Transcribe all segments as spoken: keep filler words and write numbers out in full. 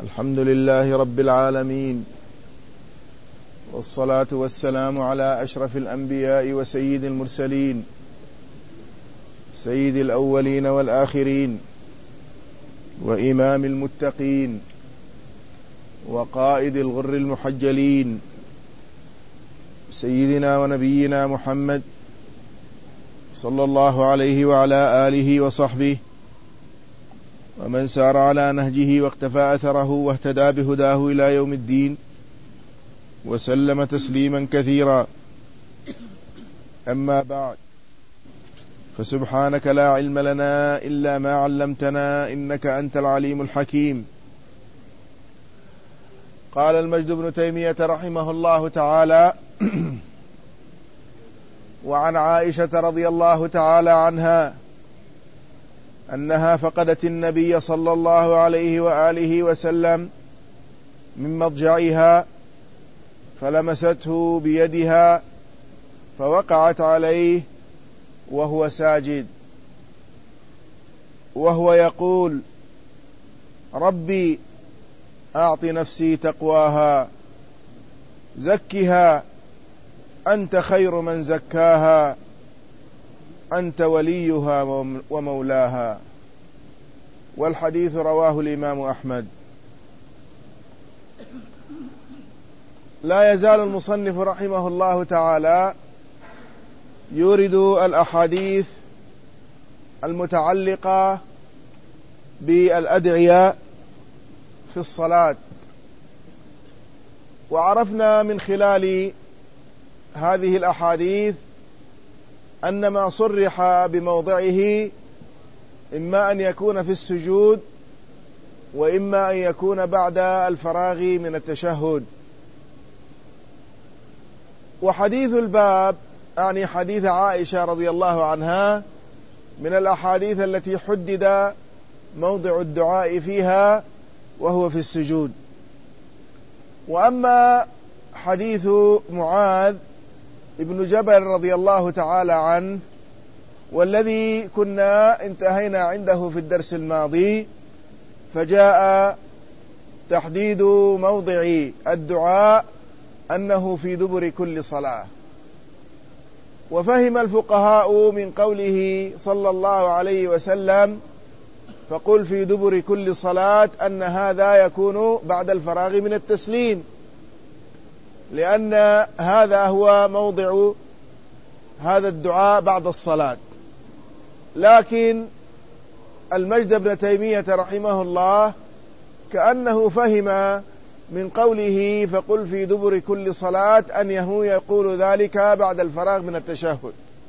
الحمد لله رب العالمين، والصلاة والسلام على أشرف الأنبياء وسيد المرسلين، سيد الأولين والآخرين، وإمام المتقين، وقائد الغر المحجلين، سيدنا ونبينا محمد صلى الله عليه وعلى آله وصحبه ومن سار على نهجه واقتفى أثره واهتدى بهداه إلى يوم الدين، وسلم تسليما كثيرا. أما بعد، فسبحانك لا علم لنا إلا ما علمتنا إنك أنت العليم الحكيم. قال المجد بن تيمية رحمه الله تعالى: وعن عائشة رضي الله تعالى عنها أنها فقدت النبي صلى الله عليه وآله وسلم من مضجعها، فلمسته بيدها فوقعت عليه وهو ساجد، وهو يقول: ربي أعط نفسي تقواها، زكها أنت خير من زكاها، أنت وليها ومولاها. والحديث رواه الإمام أحمد. لا يزال المصنف رحمه الله تعالى يورد الأحاديث المتعلقة بالأدعية في الصلاة، وعرفنا من خلال هذه الأحاديث أن ما صرح بموضعه إما أن يكون في السجود، وإما أن يكون بعد الفراغ من التشهد. وحديث الباب يعني حديث عائشة رضي الله عنها من الأحاديث التي حدد موضع الدعاء فيها وهو في السجود. وأما حديث معاذ ابن جبل رضي الله تعالى عنه، والذي كنا انتهينا عنده في الدرس الماضي، فجاء تحديد موضع الدعاء أنه في دبر كل صلاة. وفهم الفقهاء من قوله صلى الله عليه وسلم فقل في دبر كل صلاة أن هذا يكون بعد الفراغ من التسليم، لأن هذا هو موضع هذا الدعاء بعد الصلاة. لكن المجد بن تيمية رحمه الله كأنه فهم من قوله فقل في دبر كل صلاة أنه يقول ذلك بعد الفراغ من التشهد،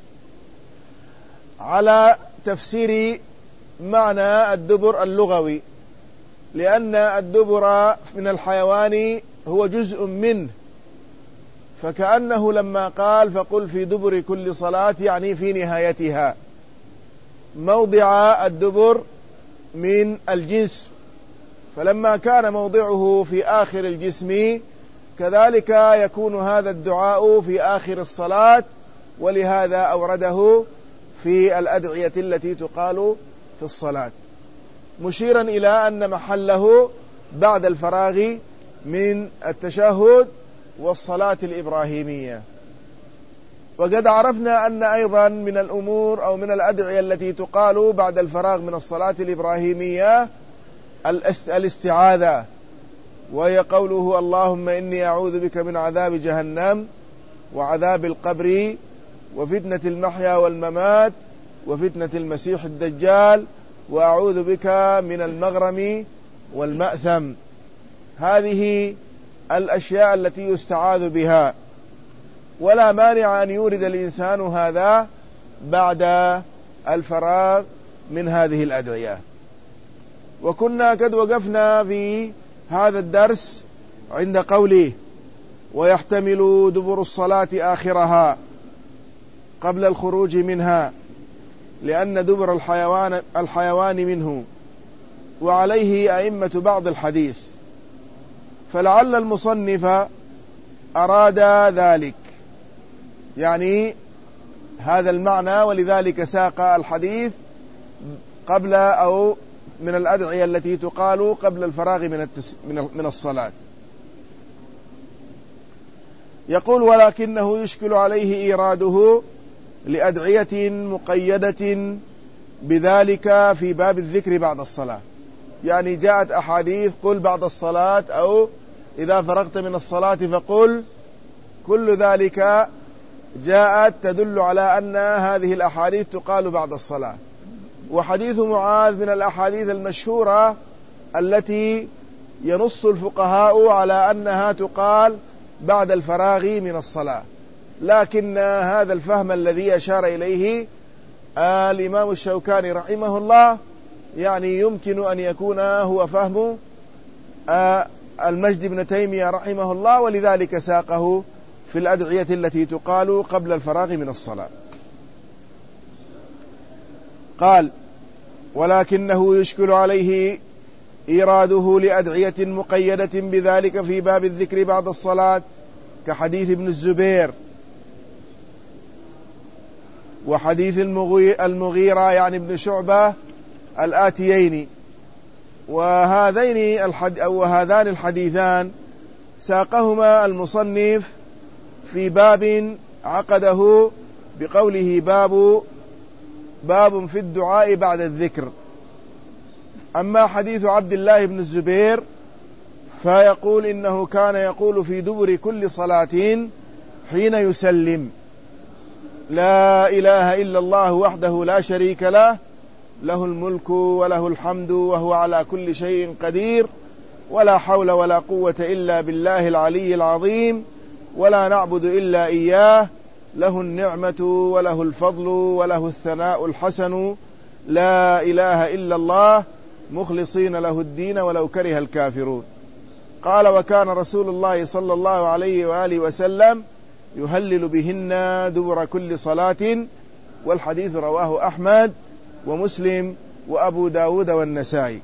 على تفسير معنى الدبر اللغوي، لأن الدبر من الحيوان هو جزء منه، فكأنه لما قال فقل في دبر كل صلاة يعني في نهايتها. موضع الدبر من الجسم، فلما كان موضعه في آخر الجسم كذلك يكون هذا الدعاء في آخر الصلاة، ولهذا أورده في الأدعية التي تقال في الصلاة، مشيرا إلى أن محله بعد الفراغ من التشهد والصلاة الإبراهيمية. وقد عرفنا أن أيضا من الأمور أو من الأدعية التي تقال بعد الفراغ من الصلاة الإبراهيمية الاستعاذة، وهي قوله اللهم إني أعوذ بك من عذاب جهنم وعذاب القبر وفتنة المحيا والممات وفتنة المسيح الدجال وأعوذ بك من المغرم والمأثم. هذه الأشياء التي يستعاذ بها، ولا مانع أن يورد الإنسان هذا بعد الفراغ من هذه الأدعية. وكنا قد وقفنا في هذا الدرس عند قوله ويحتمل دبر الصلاة آخرها قبل الخروج منها، لأن دبر الحيوان, الحيوان منه، وعليه أئمة بعض الحديث، فلعل المصنف أراد ذلك، يعني هذا المعنى، ولذلك ساق الحديث قبل أو من الأدعية التي تقال قبل الفراغ من التس من الصلاة. يقول: ولكنه يشكل عليه إيراده لأدعية مقيدة بذلك في باب الذكر بعد الصلاة. يعني جاءت أحاديث: قل بعد الصلاة، أو إذا فرغت من الصلاة فقل. كل ذلك جاءت تدل على أن هذه الأحاديث تقال بعد الصلاة. وحديث معاذ من الأحاديث المشهورة التي ينص الفقهاء على أنها تقال بعد الفراغ من الصلاة، لكن هذا الفهم الذي أشار إليه الإمام الشوكاني رحمه الله يعني يمكن أن يكون هو فهم المجد بن تيمية رحمه الله، ولذلك ساقه في الأدعية التي تقال قبل الفراغ من الصلاة. قال: ولكنه يشكل عليه إيراده لأدعية مقيدة بذلك في باب الذكر بعد الصلاة، كحديث ابن الزبير وحديث المغيرة يعني ابن شعبة الآتيين. وهذين الحد أو هذان الحديثان ساقهما المصنف في باب عقده بقوله: باب باب في الدعاء بعد الذكر. أما حديث عبد الله بن الزبير فيقول إنه كان يقول في دبر كل صلاة حين يسلم: لا إله إلا الله وحده لا شريك له، له الملك وله الحمد وهو على كل شيء قدير، ولا حول ولا قوة إلا بالله العلي العظيم، ولا نعبد إلا إياه، له النعمة وله الفضل وله الثناء الحسن، لا إله إلا الله مخلصين له الدين ولو كره الكافرون. قال: وكان رسول الله صلى الله عليه وآله وسلم يهلل بهن دبر كل صلاة. والحديث رواه أحمد ومسلم وأبو داود والنسائي.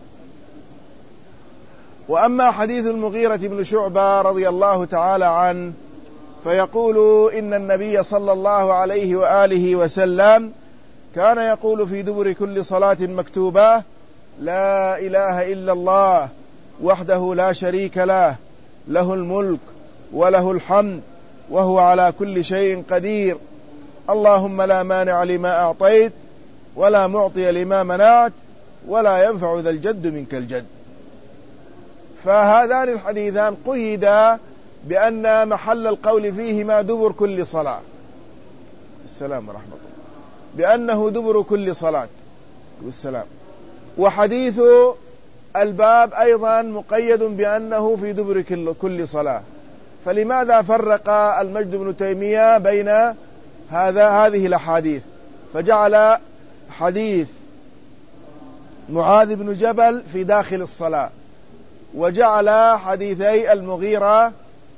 وأما حديث المغيرة بن شعبة رضي الله تعالى عنه فيقول إن النبي صلى الله عليه وآله وسلم كان يقول في دبر كل صلاة مكتوبة: لا إله إلا الله وحده لا شريك له، له الملك وله الحمد وهو على كل شيء قدير، اللهم لا مانع لما أعطيت ولا معطي لما منعت ولا ينفع ذا الجد منك الجد. فهذان الحديثان قيدا بأن محل القول فيهما دبر كل صلاة. السلام ورحمة الله. بأنه دبر كل صلاة والسلام. وحديث الباب أيضا مقيد بأنه في دبر كل صلاة. فلماذا فرق المجد بن تيمية بين هذا هذه الأحاديث، فجعل حديث معاذ بن جبل في داخل الصلاة، وجعل حديثي المغيرة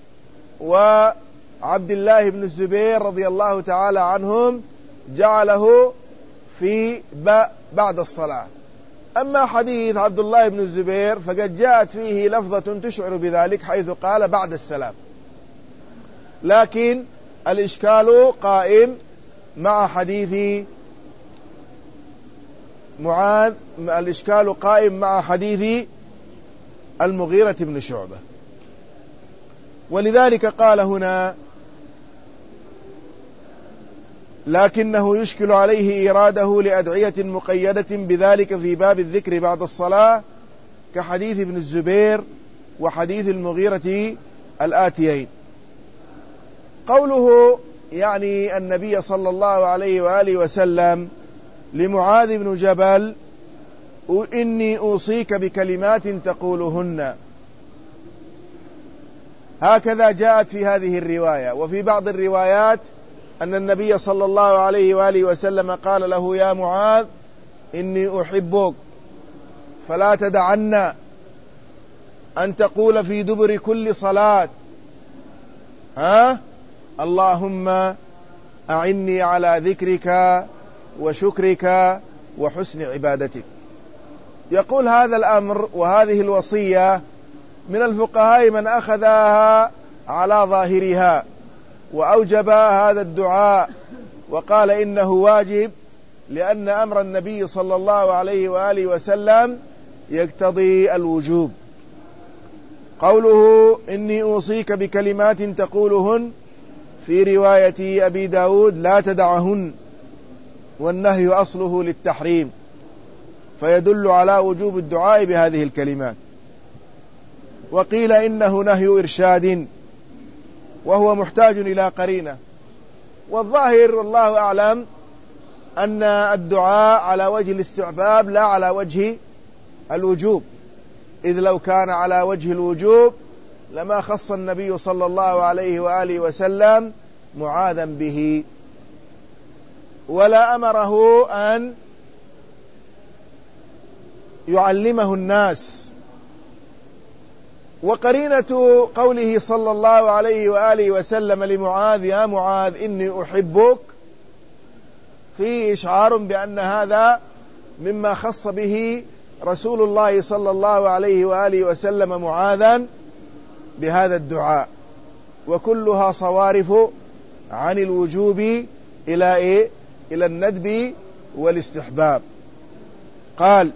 وعبد الله بن الزبير رضي الله تعالى عنهم جعله في بعد الصلاة؟ أما حديث عبد الله بن الزبير فقد جاءت فيه لفظة تشعر بذلك حيث قال بعد السلام، لكن الإشكال قائم مع حديث معاذ، الإشكال قائم مع حديث المغيرة بن شعبة. ولذلك قال هنا: لكنه يشكل عليه إيراده لأدعية مقيدة بذلك في باب الذكر بعد الصلاة، كحديث ابن الزبير وحديث المغيرة الآتيين. قوله يعني النبي صلى الله عليه وآله وسلم لمعاذ بن جبل: إني أوصيك بكلمات تقولهن، هكذا جاءت في هذه الرواية. وفي بعض الروايات أن النبي صلى الله عليه وآله وسلم قال له: يا معاذ إني أحبك فلا تدعن أن تقول في دبر كل صلاة ها اللهم أعني على ذكرك وشكرك وحسن عبادتك. يقول هذا الأمر وهذه الوصية من الفقهاء من أخذها على ظاهرها وأوجب هذا الدعاء وقال إنه واجب، لأن أمر النبي صلى الله عليه وآله وسلم يقتضي الوجوب. قوله إني أوصيك بكلمات تقولهن في رواية أبي داود لا تدعهن، والنهي أصله للتحريم، فيدل على وجوب الدعاء بهذه الكلمات. وقيل إنه نهي إرشاد وهو محتاج إلى قرينة. والظاهر والله أعلم أن الدعاء على وجه الاستحباب لا على وجه الوجوب، إذ لو كان على وجه الوجوب لما خص النبي صلى الله عليه وآله وسلم معاذا به، ولا أمره أن يعلمه الناس. وقرينة قوله صلى الله عليه وآله وسلم لمعاذ يا معاذ إني أحبك فيه إشعار بأن هذا مما خص به رسول الله صلى الله عليه وآله وسلم معاذا بهذا الدعاء، وكلها صوارف عن الوجوب إلى إيه؟ إلى الندب والاستحباب. قال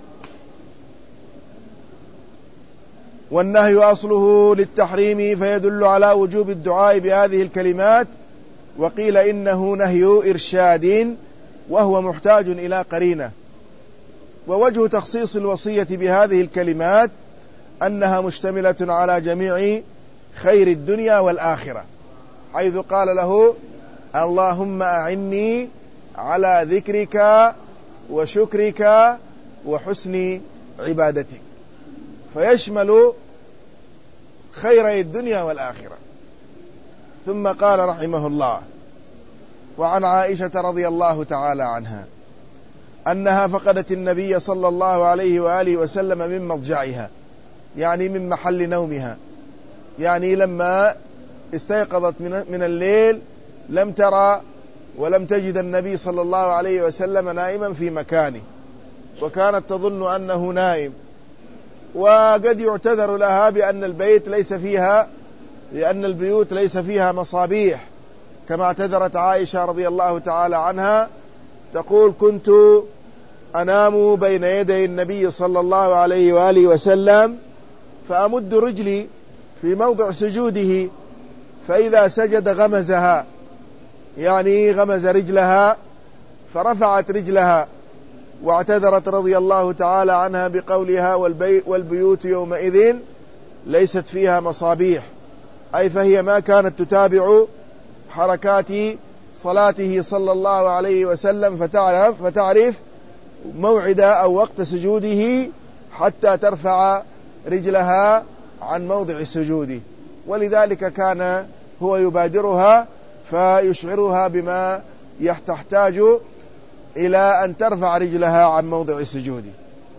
والنهي أصله للتحريم فيدل على وجوب الدعاء بهذه الكلمات. وقيل إنه نهي إرشاد وهو محتاج إلى قرينة. ووجه تخصيص الوصية بهذه الكلمات أنها مشتملة على جميع خير الدنيا والآخرة، حيث قال له اللهم أعني على ذكرك وشكرك وحسن عبادتك، فيشمل خيري الدنيا والآخرة. ثم قال رحمه الله وعن عائشة رضي الله تعالى عنها أنها فقدت النبي صلى الله عليه وآله وسلم من مضجعها، يعني من محل نومها، يعني لما استيقظت من الليل لم ترى ولم تجد النبي صلى الله عليه وسلم نائما في مكانه، وكانت تظن أنه نائم. وقد يعتذر لها بأن البيت ليس فيها لأن البيوت ليس فيها مصابيح، كما اعتذرت عائشة رضي الله تعالى عنها تقول كنت أنام بين يدي النبي صلى الله عليه وآله وسلم فأمد رجلي في موضع سجوده فإذا سجد غمزها، يعني غمز رجلها فرفعت رجلها. واعتذرت رضي الله تعالى عنها بقولها والبي والبيوت يومئذ ليست فيها مصابيح، أي فهي ما كانت تتابع حركات صلاته صلى الله عليه وسلم فتعرف, فتعرف موعد أو وقت سجوده حتى ترفع رجلها عن موضع سجوده، ولذلك كان هو يبادرها فيشعرها بما يحتاج إلى أن ترفع رجلها عن موضع سجوده.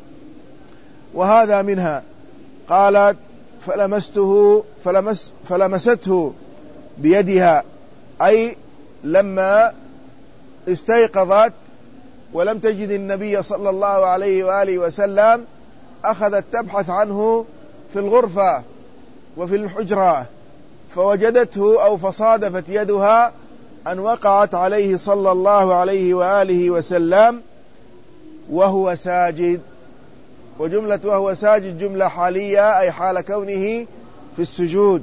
وهذا منها. قالت فلمسته فلمس فلمسته بيدها، أي لما استيقظت ولم تجد النبي صلى الله عليه وآله وسلم أخذت تبحث عنه في الغرفة وفي الحجرة، فوجدته أو فصادفت يدها أن وقعت عليه صلى الله عليه وآله وسلم وهو ساجد. وجملة وهو ساجد جملة حالية، أي حال كونه في السجود.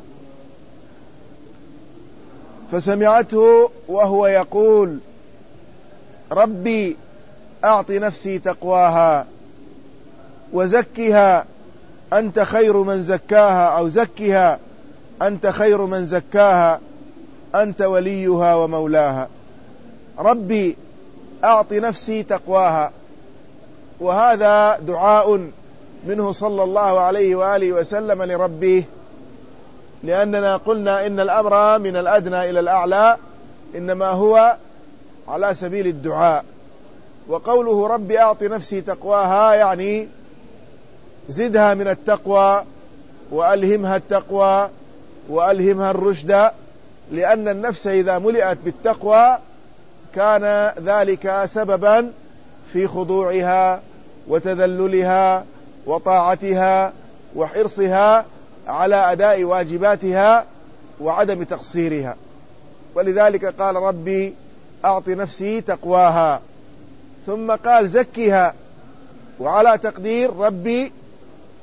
فسمعته وهو يقول ربي أعط نفسي تقواها وزكها أنت خير من زكاها، أو زكها أنت خير من زكاها أنت وليها ومولاها. ربي أعط نفسي تقواها، وهذا دعاء منه صلى الله عليه وآله وسلم لربه، لأننا قلنا إن الأمر من الأدنى إلى الأعلى إنما هو على سبيل الدعاء. وقوله ربي أعط نفسي تقواها يعني زدها من التقوى وألهمها التقوى وألهمها الرشد، لأن النفس إذا ملئت بالتقوى كان ذلك سببا في خضوعها وتذللها وطاعتها وحرصها على أداء واجباتها وعدم تقصيرها. ولذلك قال ربي أعط نفسي تقواها، ثم قال زكها، وعلى تقدير ربي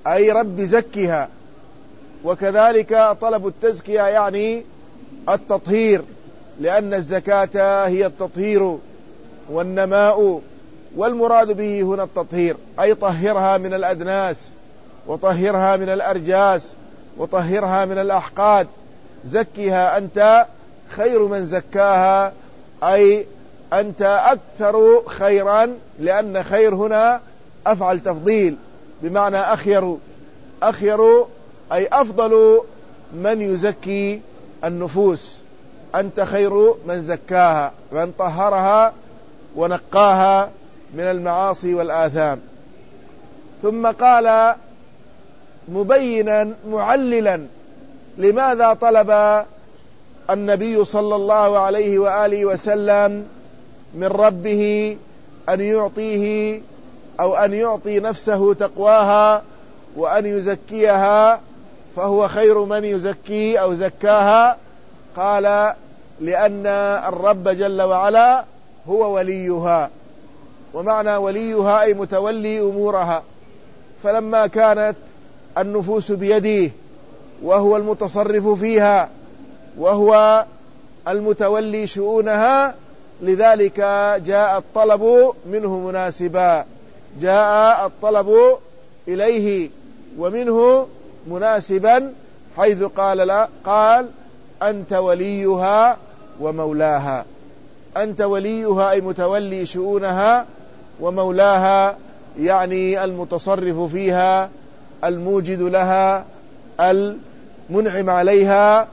أي رب زكها. وكذلك طلب التزكية يعني التطهير، لأن الزكاة هي التطهير والنماء، والمراد به هنا التطهير، أي طهرها من الأدناس، وطهرها من الأرجاس، وطهرها من الأحقاد. زكها أنت خير من زكاها، أي أنت أكثر خيرا، لأن خير هنا أفعل تفضيل بمعنى أخير. أخير أي أفضل من يزكي النفوس، أنت خير من زكاها، من طهرها ونقاها من المعاصي والآثام. ثم قال مبينا معللا لماذا طلب النبي صلى الله عليه وآله وسلم من ربه أن يعطيه أو أن يعطي نفسه تقواها وأن يزكيها، فهو خير من يزكي أو زكاها. قال لأن الرب جل وعلا هو وليها، ومعنى وليها أي متولي أمورها. فلما كانت النفوس بيده وهو المتصرف فيها وهو المتولي شؤونها، لذلك جاء الطلب منه مناسبا، جاء الطلب إليه ومنه مناسبا، حيث قال لا قال أنت وليها ومولاها. أنت وليها أي متولي شؤونها، ومولاها يعني المتصرف فيها، الموجد لها، المنعم عليها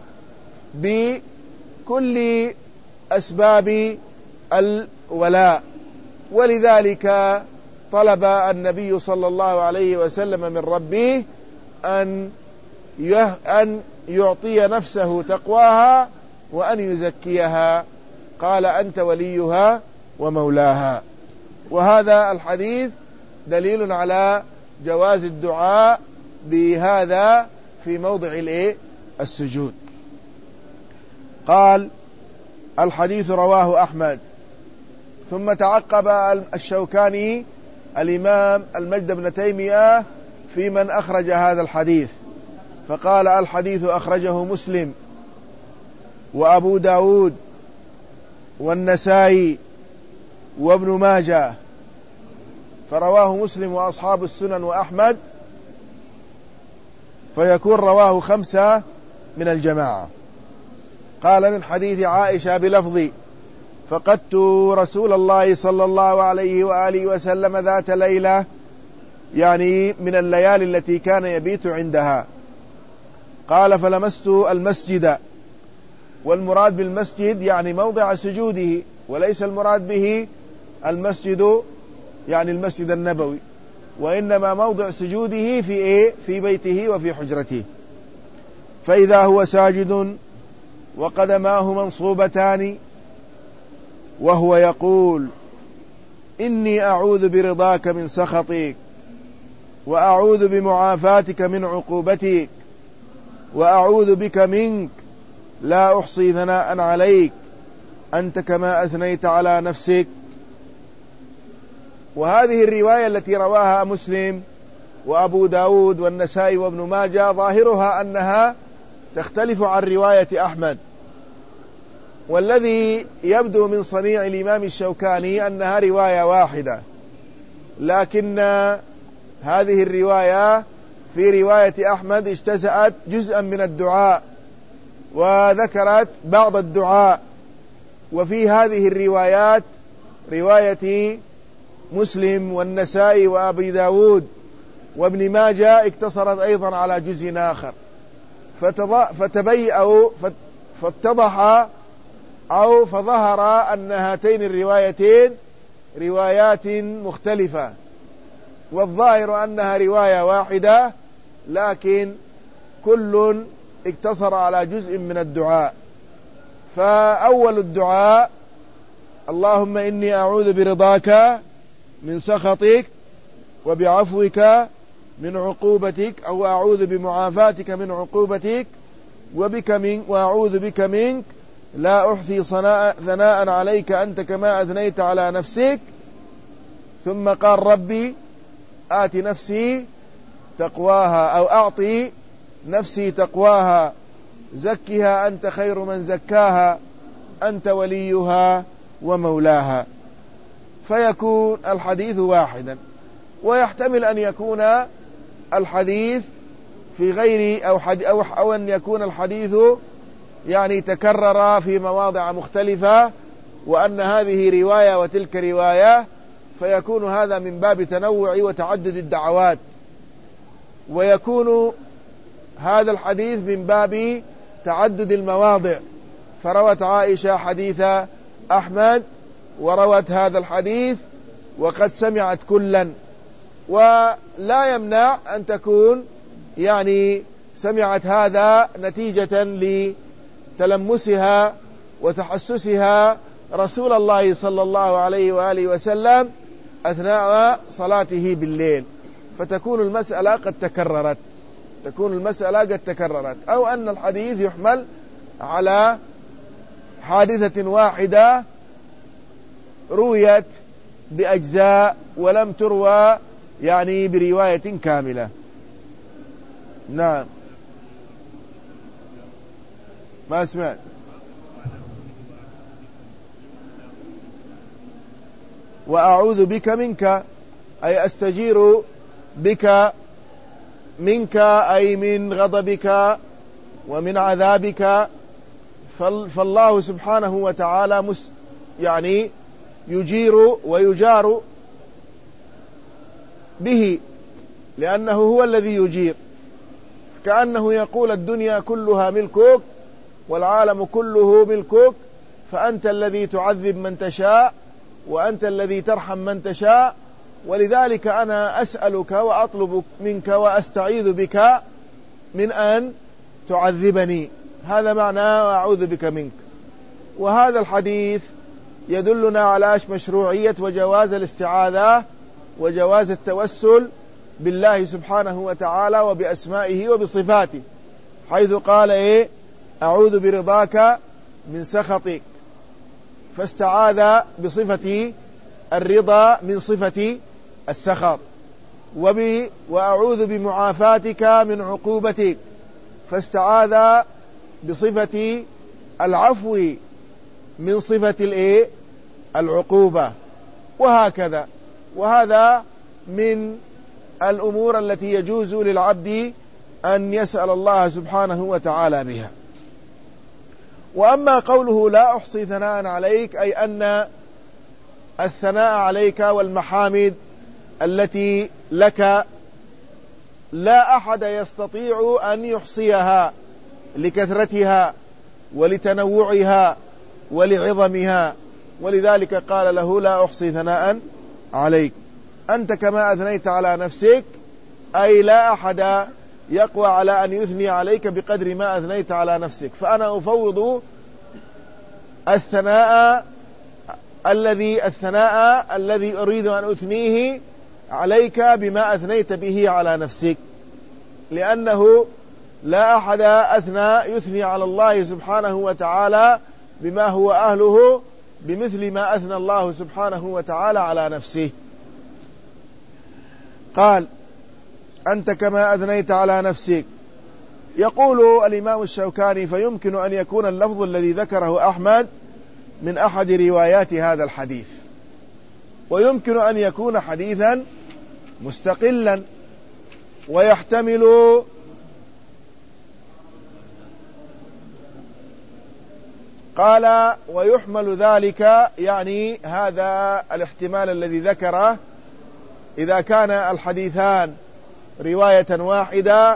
بكل أسباب الولاء. ولذلك طلب النبي صلى الله عليه وسلم من ربه أن أن يعطي نفسه تقواها وأن يزكيها. قال أنت وليها ومولاها. وهذا الحديث دليل على جواز الدعاء بهذا في موضع السجود. قال الحديث رواه أحمد. ثم تعقب الشوكاني الإمام المجد بن تيمية في من أخرج هذا الحديث، فقال الحديث أخرجه مسلم وأبو داود والنسائي وابن ماجه، فرواه مسلم وأصحاب السنن وأحمد، فيكون رواه خمسة من الجماعة. قال من حديث عائشة بلفظ فقدت رسول الله صلى الله عليه وآله وسلم ذات ليلة، يعني من الليالي التي كان يبيت عندها. قال فلمست المسجد، والمراد بالمسجد يعني موضع سجوده، وليس المراد به المسجد يعني المسجد النبوي، وإنما موضع سجوده في إيه؟ في بيته وفي حجرته. فإذا هو ساجد وقدماه منصوبتان وهو يقول إني أعوذ برضاك من سخطك، وأعوذ بمعافاتك من عقوبتك، وأعوذ بك منك، لا أحصي ثناء عليك، أنت كما أثنيت على نفسك. وهذه الرواية التي رواها مسلم وأبو داود والنسائي وابن ماجه ظاهرها أنها تختلف عن رواية أحمد، والذي يبدو من صنيع الإمام الشوكاني أنها رواية واحدة، لكن هذه الرواية في رواية أحمد اجتزأت جزءا من الدعاء وذكرت بعض الدعاء. وفي هذه الروايات رواية مسلم والنسائي وأبي داود وابن ماجه اقتصرت أيضا على جزء آخر، فتبي أو فاتضح أو فظهر أن هاتين الروايتين روايات مختلفة، والظاهر أنها رواية واحدة، لكن كل اقتصر على جزء من الدعاء. فأول الدعاء اللهم إني أعوذ برضاك من سخطك وبعفوك من عقوبتك، أو أعوذ بمعافاتك من عقوبتك، وبك من وأعوذ بك منك، لا أحصي ثناء عليك أنت كما أثنيت على نفسك. ثم قال ربي آت نفسي تقواها أو أعطي نفسي تقواها زكها أنت خير من زكاها أنت وليها ومولاها، فيكون الحديث واحدا. ويحتمل أن يكون الحديث في غير أو, أو, أو أن يكون الحديث يعني تكرر في مواضع مختلفة، وأن هذه رواية وتلك رواية، فيكون هذا من باب تنوع وتعدد الدعوات، ويكون هذا الحديث من باب تعدد المواضع، فروت عائشة حديث أحمد وروت هذا الحديث وقد سمعت كلا، ولا يمنع أن تكون يعني سمعت هذا نتيجة لتلمسها وتحسسها رسول الله صلى الله عليه وآله وسلم أثناء صلاته بالليل، فتكون المسألة قد تكررت تكون المسألة قد تكررت أو أن الحديث يحمل على حادثة واحدة رويت بأجزاء ولم تروى يعني برواية كاملة. نعم، ما سمعت. وأعوذ بك منك أي أستجير بك منك أي من غضبك ومن عذابك، فالله سبحانه وتعالى مس يعني يجير ويجار به لأنه هو الذي يجير، كأنه يقول الدنيا كلها ملكك والعالم كله ملكك، فأنت الذي تعذب من تشاء وأنت الذي ترحم من تشاء، ولذلك أنا أسألك وأطلب منك وأستعيذ بك من أن تعذبني. هذا معنى أعوذ بك منك. وهذا الحديث يدلنا على مشروعية وجواز الاستعاذة وجواز التوسل بالله سبحانه وتعالى وبأسمائه وبصفاته، حيث قال إيه أعوذ برضاك من سخطك، فاستعاذ بصفة الرضا من صفة السخط، وأعوذ بمعافاتك من عقوبتك، فاستعاذ بصفة العفو من صفة الإيه العقوبة، وهكذا. وهذا من الأمور التي يجوز للعبد أن يسأل الله سبحانه وتعالى بها. وأما قوله لا أحصي ثناء عليك، أي أن الثناء عليك والمحامد التي لك لا أحد يستطيع أن يحصيها لكثرتها ولتنوعها ولعظمها، ولذلك قال له لا أحصي ثناء عليك، أنت كما أثنيت على نفسك، أي لا أحد يقوى على أن يثني عليك بقدر ما أثنيت على نفسك، فأنا أفوض الثناء الذي الثناء الذي أريد أن أثنيه عليك بما أثنيت به على نفسك، لأنه لا أحد أثنى يثني على الله سبحانه وتعالى بما هو أهله بمثل ما أثنى الله سبحانه وتعالى على نفسه. قال أنت كما أثنيت على نفسك. يقول الإمام الشوكاني فيمكن أن يكون اللفظ الذي ذكره أحمد من أحد روايات هذا الحديث، ويمكن أن يكون حديثا مستقلا، ويحتمل قال ويحمل ذلك، يعني هذا الاحتمال الذي ذكره إذا كان الحديثان رواية واحدة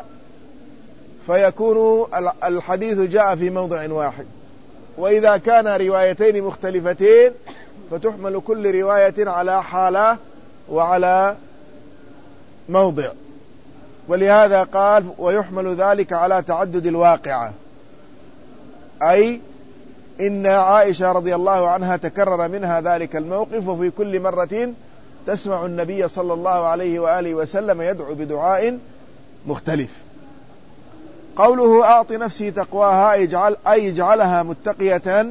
فيكون الحديث جاء في موضع واحد، وإذا كان روايتين مختلفتين فتحمل كل رواية على حالة وعلى موضع، ولهذا قال ويحمل ذلك على تعدد الواقعة، أي إن عائشة رضي الله عنها تكرر منها ذلك الموقف، وفي كل مرة تسمع النبي صلى الله عليه وآله وسلم يدعو بدعاء مختلف. قوله أعط نفسي تقواها أي اجعلها متقية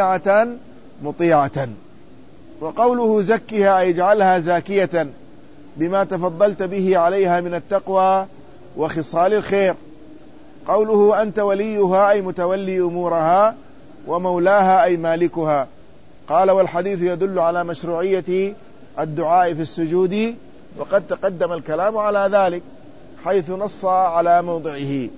سامعة مطيعة، وقوله زكها أي اجعلها زاكية بما تفضلت به عليها من التقوى وخصال الخير. قوله أنت وليها أي متولي أمورها، ومولاها أي مالكها. قال والحديث يدل على مشروعية الدعاء في السجود، وقد تقدم الكلام على ذلك حيث نص على موضعه.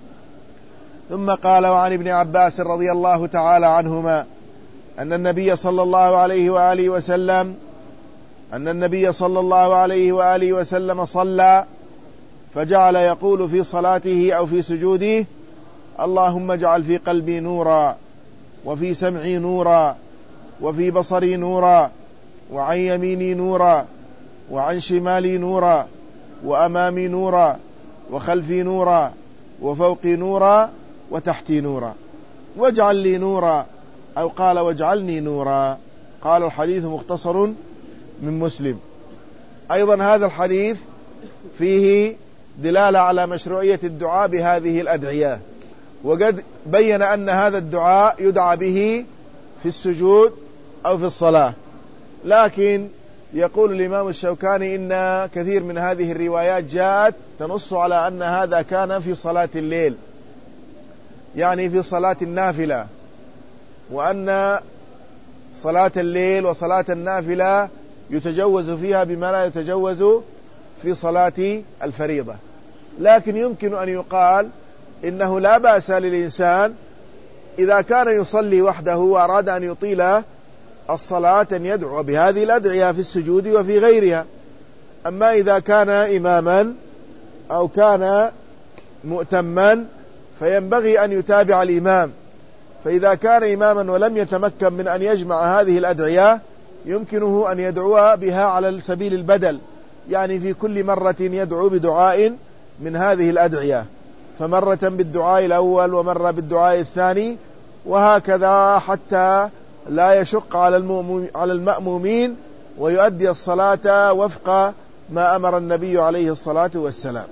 ثم قال وعن ابن عباس رضي الله تعالى عنهما أن النبي صلى الله عليه وآله وسلم أن النبي صلى الله عليه وآله وسلم صلى فجعل يقول في صلاته أو في سجوده اللهم اجعل في قلبي نورا، وفي سمعي نورا، وفي بصري نورا، وعن يميني نورا، وعن شمالي نورا، وأمامي نورا، وخلفي نورا، وفوقي نورا، وتحتي نورا، واجعل لي نورا، أو قال واجعلني نورا. قال الحديث مختصر من مسلم. أيضا هذا الحديث فيه دلالة على مشروعية الدعاء بهذه الأدعية، وقد بين أن هذا الدعاء يدعى به في السجود أو في الصلاة. لكن يقول الإمام الشوكاني إن كثير من هذه الروايات جاءت تنص على أن هذا كان في صلاة الليل، يعني في صلاة النافلة، وأن صلاة الليل وصلاة النافلة يتجوز فيها بما لا يتجوز في صلاة الفريضة. لكن يمكن أن يقال إنه لا بأس للإنسان إذا كان يصلي وحده وأراد أن يطيل الصلاة أن يدعو بهذه الأدعية في السجود وفي غيرها. أما إذا كان إماما أو كان مؤتما فينبغي أن يتابع الإمام، فإذا كان إماما ولم يتمكن من أن يجمع هذه الأدعية يمكنه أن يدعو بها على سبيل البدل، يعني في كل مرة يدعو بدعاء من هذه الأدعية، فمرة بالدعاء الأول ومرة بالدعاء الثاني، وهكذا حتى لا يشق على المأمومين ويؤدي الصلاة وفق ما أمر النبي عليه الصلاة والسلام.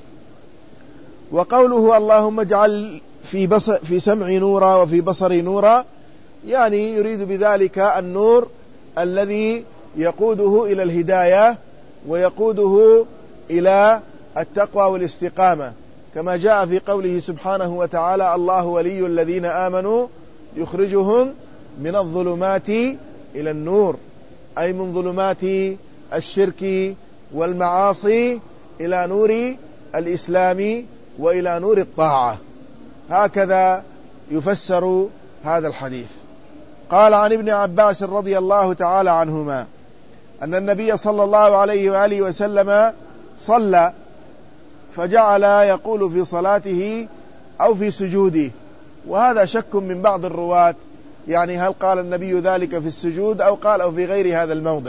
وقوله اللهم اجعل في, بصر في سمعي نورا وفي بصري نورا، يعني يريد بذلك النور الذي يقوده إلى الهداية ويقوده إلى التقوى والاستقامة، كما جاء في قوله سبحانه وتعالى الله ولي الذين آمنوا يخرجهم من الظلمات إلى النور، أي من ظلمات الشرك والمعاصي إلى نور الإسلام وإلى نور الطاعة. هكذا يفسر هذا الحديث. قال عن ابن عباس رضي الله تعالى عنهما أن النبي صلى الله عليه وآله وسلم صلى فجعل يقول في صلاته أو في سجوده، وهذا شك من بعض الرواة، يعني هل قال النبي ذلك في السجود أو قال أو في غير هذا الموضع.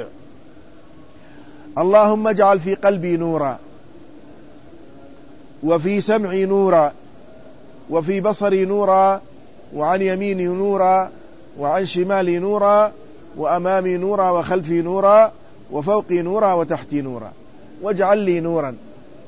اللهم اجعل في قلبي نورا، وفي سمعي نورا، وفي بصري نورا، وعن يميني نورا، وعن شمالي نورا، وأمامي نورا، وخلفي نورا، وفوقي نورا، وتحتي نورا، واجعل لي نورا.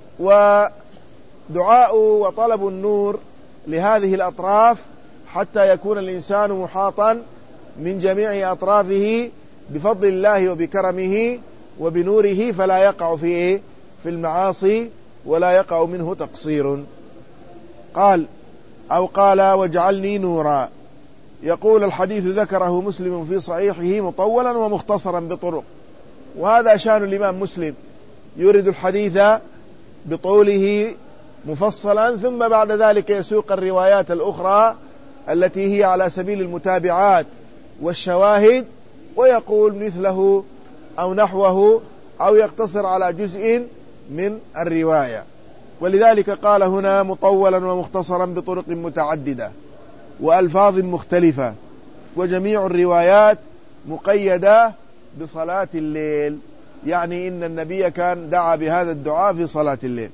ودعاء وطلب النور لهذه الأطراف حتى يكون الإنسان محاطا من جميع أطرافه بفضل الله وبكرمه وبنوره، فلا يقع في في المعاصي ولا يقع منه تقصير. قال أو قال واجعلني نورا. يقول الحديث ذكره مسلم في صحيحه مطولا ومختصرا بطرق، وهذا شأن الإمام مسلم، يريد الحديث بطوله مفصلا ثم بعد ذلك يسوق الروايات الأخرى التي هي على سبيل المتابعات والشواهد ويقول مثله أو نحوه أو يقتصر على جزء من الرواية. ولذلك قال هنا مطولا ومختصرا بطرق متعددة وألفاظ مختلفة، وجميع الروايات مقيدة بصلاة الليل، يعني إن النبي كان دعا بهذا الدعاء في صلاة الليل.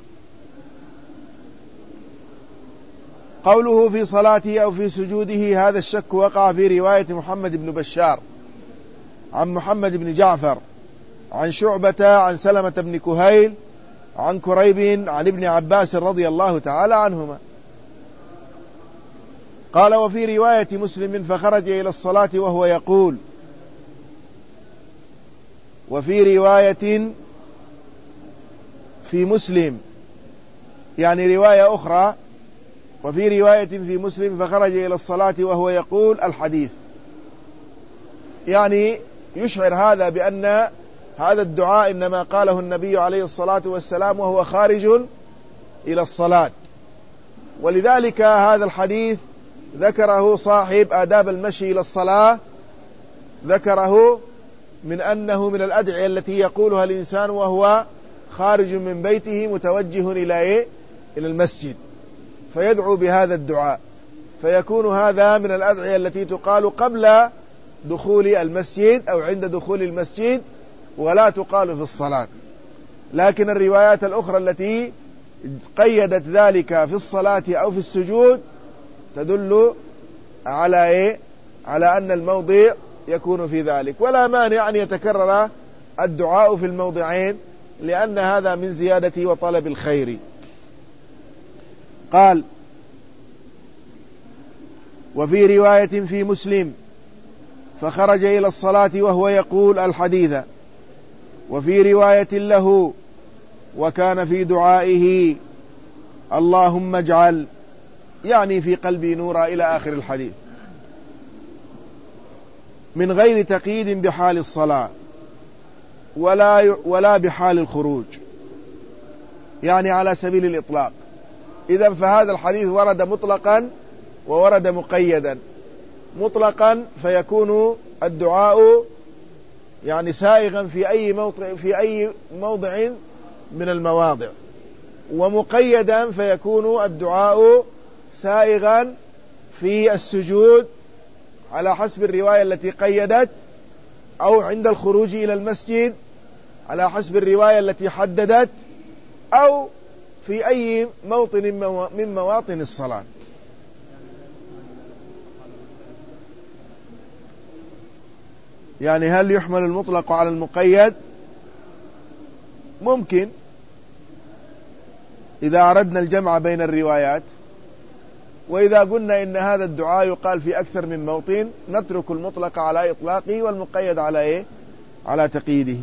قوله في صلاته أو في سجوده، هذا الشك وقع في رواية محمد بن بشار عن محمد بن جعفر عن شعبة عن سلمة بن كهيل عن كريب عن ابن عباس رضي الله تعالى عنهما. قال وفي رواية مسلم فخرج إلى الصلاة وهو يقول، وفي رواية في مسلم، يعني رواية أخرى، وفي رواية في مسلم فخرج إلى الصلاة وهو يقول الحديث، يعني يشعر هذا بأن هذا الدعاء إنما قاله النبي عليه الصلاة والسلام وهو خارج إلى الصلاة. ولذلك هذا الحديث ذكره صاحب آداب المشي إلى الصلاة، ذكره من أنه من الأدعية التي يقولها الإنسان وهو خارج من بيته متوجه إلى إيه؟ إلى المسجد، فيدعو بهذا الدعاء، فيكون هذا من الأدعية التي تقال قبل دخول المسجد أو عند دخول المسجد، ولا تقال في الصلاة. لكن الروايات الأخرى التي قيدت ذلك في الصلاة أو في السجود تدل على إيه؟ على أن الموضع يكون في ذلك، ولا مانع أن يتكرر الدعاء في الموضعين، لأن هذا من زيادة وطلب الخير. قال: وفي رواية في مسلم فخرج إلى الصلاة وهو يقول الحديث. وفي رواية له وكان في دعائه اللهم اجعل، يعني في قلبي نورا، إلى آخر الحديث، من غير تقييد بحال الصلاة ولا ولا بحال الخروج، يعني على سبيل الإطلاق. إذن فهذا الحديث ورد مطلقا وورد مقيدا. مطلقا فيكون الدعاء يعني سائغا في أي موضع في أي موضع من المواضع، ومقيدا فيكون الدعاء سائغا في السجود على حسب الرواية التي قيدت، أو عند الخروج إلى المسجد على حسب الرواية التي حددت، أو في أي موطن من مواطن الصلاة. يعني هل يحمل المطلق على المقيد؟ ممكن، إذا أردنا الجمع بين الروايات. وإذا قلنا إن هذا الدعاء يقال في أكثر من موطن، نترك المطلق على إطلاقه والمقيد على إيه؟ على تقييده.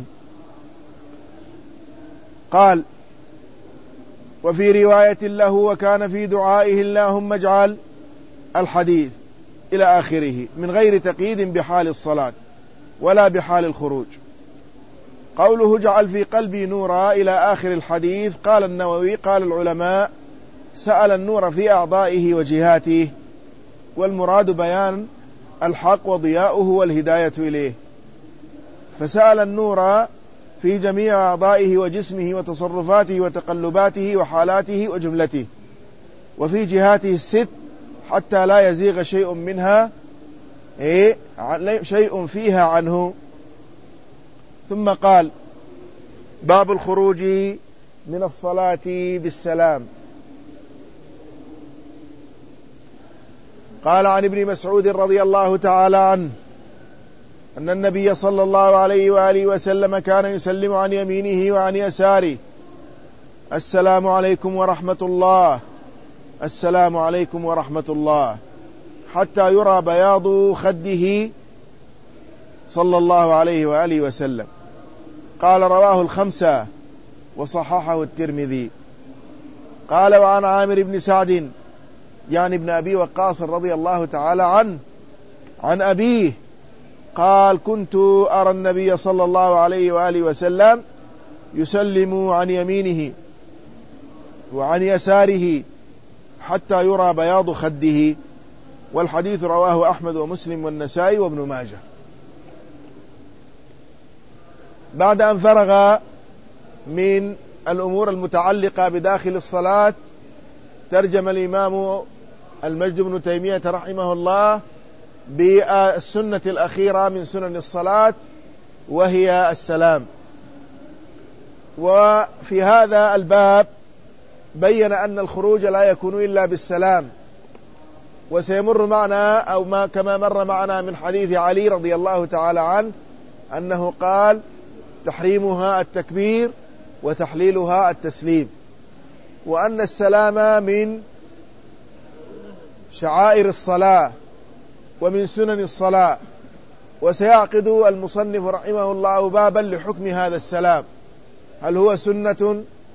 قال: وفي رواية له وكان في دعائه اللهم اجعل، الحديث إلى آخره، من غير تقييد بحال الصلاة ولا بحال الخروج. قوله اجعل في قلبي نورا إلى آخر الحديث، قال النووي قال العلماء: سأل النور في أعضائه وجهاته، والمراد بيان الحق وضياؤه والهداية إليه، فسأل النور في جميع أعضائه وجسمه وتصرفاته وتقلباته وحالاته وجملته، وفي جهاته الست، حتى لا يزيغ شيء منها إيه؟ شيء فيها عنه. ثم قال: باب الخروج من الصلاة بالسلام. قال عن ابن مسعود رضي الله تعالى عنه أن النبي صلى الله عليه وآله وسلم كان يسلم عن يمينه وعن يساره: السلام عليكم ورحمة الله، السلام عليكم ورحمة الله، حتى يرى بياض خده صلى الله عليه وآله وسلم. قال: رواه الخمسة وصححه الترمذي. قال: وعن عامر بن سعد، يعني ابن أبي وقاص رضي الله تعالى عنه، عن أبيه قال: كنت أرى النبي صلى الله عليه وآله وسلم يسلم عن يمينه وعن يساره حتى يرى بياض خده. والحديث رواه أحمد ومسلم والنسائي وابن ماجه. بعد أن فرغ من الأمور المتعلقة بداخل الصلاة، ترجم الإمام المجد بن تيمية رحمه الله بالسنة الأخيرة من سنن الصلاة، وهي السلام. وفي هذا الباب بين أن الخروج لا يكون إلا بالسلام، وسيمر معنا أو ما كما مر معنا من حديث علي رضي الله تعالى عنه أنه قال: تحريمها التكبير وتحليلها التسليم، وأن السلام من شعائر الصلاة ومن سنن الصلاة. وسيعقد المصنف رحمه الله بابا لحكم هذا السلام، هل هو سنة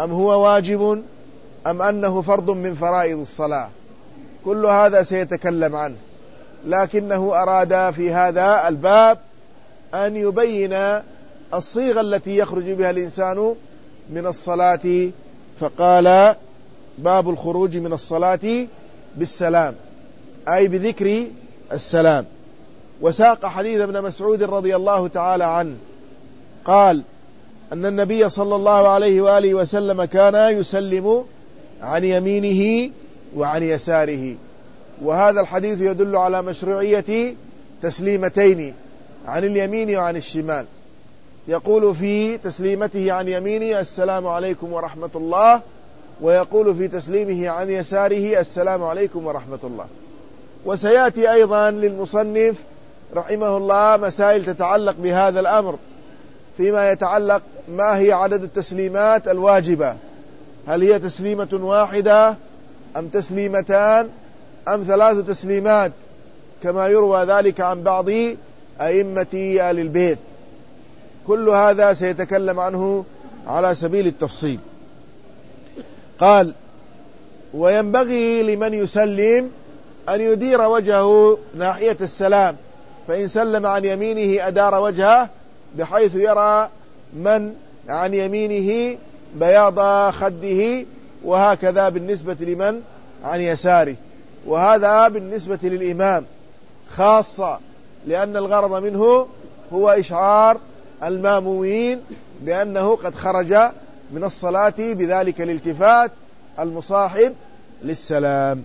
أم هو واجب أم أنه فرض من فرائض الصلاة؟ كل هذا سيتكلم عنه، لكنه أراد في هذا الباب أن يبين الصيغة التي يخرج بها الإنسان من الصلاة، فقال باب الخروج من الصلاة بالسلام، أي بذكر السلام. وساق حديث ابن مسعود رضي الله تعالى عنه قال أن النبي صلى الله عليه وآله وسلم كان يسلم عن يمينه وعن يساره، وهذا الحديث يدل على مشروعية تسليمتين عن اليمين وعن الشمال. يقول في تسليمته عن يمينه السلام عليكم ورحمة الله، ويقول في تسليمه عن يساره السلام عليكم ورحمة الله. وسيأتي أيضا للمصنف رحمه الله مسائل تتعلق بهذا الأمر، فيما يتعلق ما هي عدد التسليمات الواجبة، هل هي تسليمة واحدة أم تسليمتان أم ثلاث تسليمات، كما يروى ذلك عن بعض أئمة آل البيت. كل هذا سيتكلم عنه على سبيل التفصيل. قال وينبغي لمن يسلم أن يدير وجهه ناحية السلام، فإن سلم عن يمينه أدار وجهه بحيث يرى من عن يمينه بياض خده، وهكذا بالنسبة لمن عن يساره. وهذا بالنسبة للإمام خاصة، لأن الغرض منه هو إشعار المامومين بأنه قد خرج من الصلاة بذلك الالتفات المصاحب للسلام.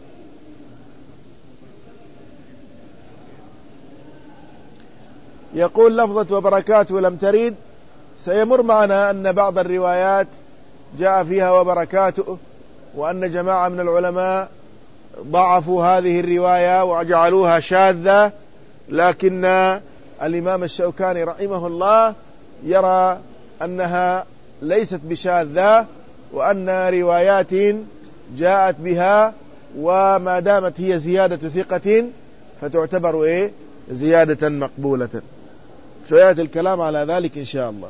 يقول لفظة وبركاته لم ترد. سيمر معنا أن بعض الروايات جاء فيها وبركاته، وأن جماعة من العلماء ضعفوا هذه الرواية وجعلوها شاذة، لكن الإمام الشوكاني رحمه الله يرى أنها ليست بشاذة، وأن روايات جاءت بها، وما دامت هي زيادة ثقة فتعتبر إيه زيادة مقبولة. سيأتي الكلام على ذلك إن شاء الله.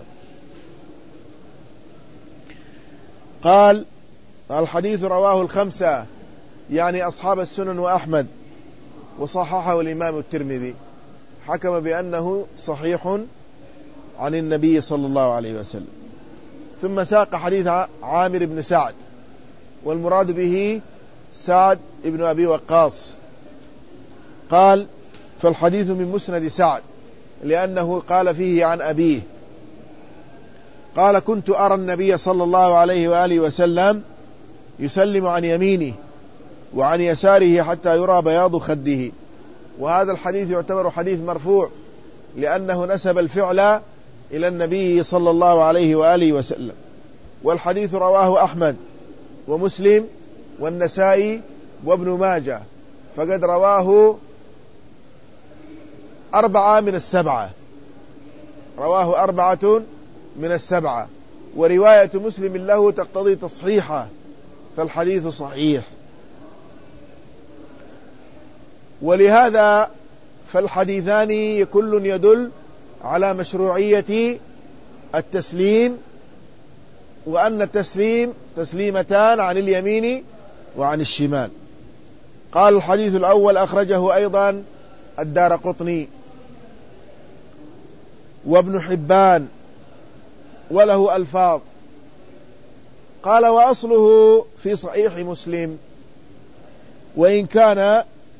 قال الحديث رواه الخمسة، يعني أصحاب السنن وأحمد، وصححه الإمام الترمذي، حكم بأنه صحيح عن النبي صلى الله عليه وسلم. ثم ساق حديث عامر بن سعد، والمراد به سعد بن أبي وقاص. قال فالحديث من مسند سعد، لأنه قال فيه عن أبيه. قال كنت أرى النبي صلى الله عليه وآله وسلم يسلم عن يمينه وعن يساره حتى يرى بياض خده. وهذا الحديث يعتبر حديث مرفوع، لأنه نسب الفعل إلى النبي صلى الله عليه وآله وسلم. والحديث رواه أحمد ومسلم والنسائي وابن ماجه، فقد رواه أربعة من السبعة، رواه أربعة من السبعة، ورواية مسلم له تقتضي تصحيحه، فالحديث صحيح. ولهذا فالحديثان كل يدل على مشروعية التسليم، وأن التسليم تسليمتان عن اليمين وعن الشمال. قال الحديث الأول أخرجه أيضا الدارقطني وابن حبان وله ألفاظ. قال وأصله في صحيح مسلم، وإن كان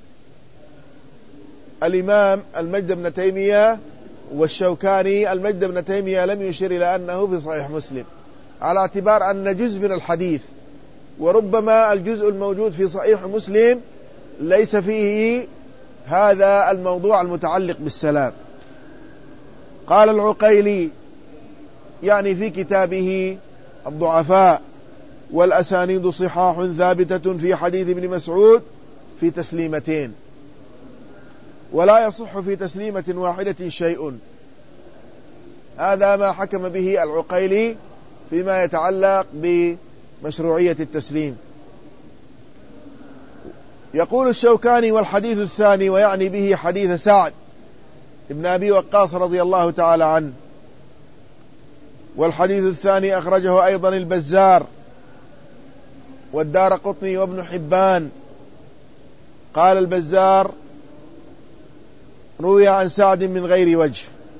الإمام المجد بن تيمية والشوكاني المجد بن تيمية لم يشير إلى أنه في صحيح مسلم، على اعتبار أن جزء من الحديث، وربما الجزء الموجود في صحيح مسلم ليس فيه هذا الموضوع المتعلق بالسلام. قال العقيلي يعني في كتابه الضعفاء والأسانيد صحاح ثابتة في حديث ابن مسعود في تسليمتين، ولا يصح في تسليمة واحدة شيء. هذا ما حكم به العقيلي فيما يتعلق بمشروعية التسليم. يقول الشوكاني والحديث الثاني، ويعني به حديث سعد ابن أبي وقاص رضي الله تعالى عنه. والحديث الثاني أخرجه أيضا البزار والدارقطني وابن حبان. قال البزار روي عن سعد من غير وجه.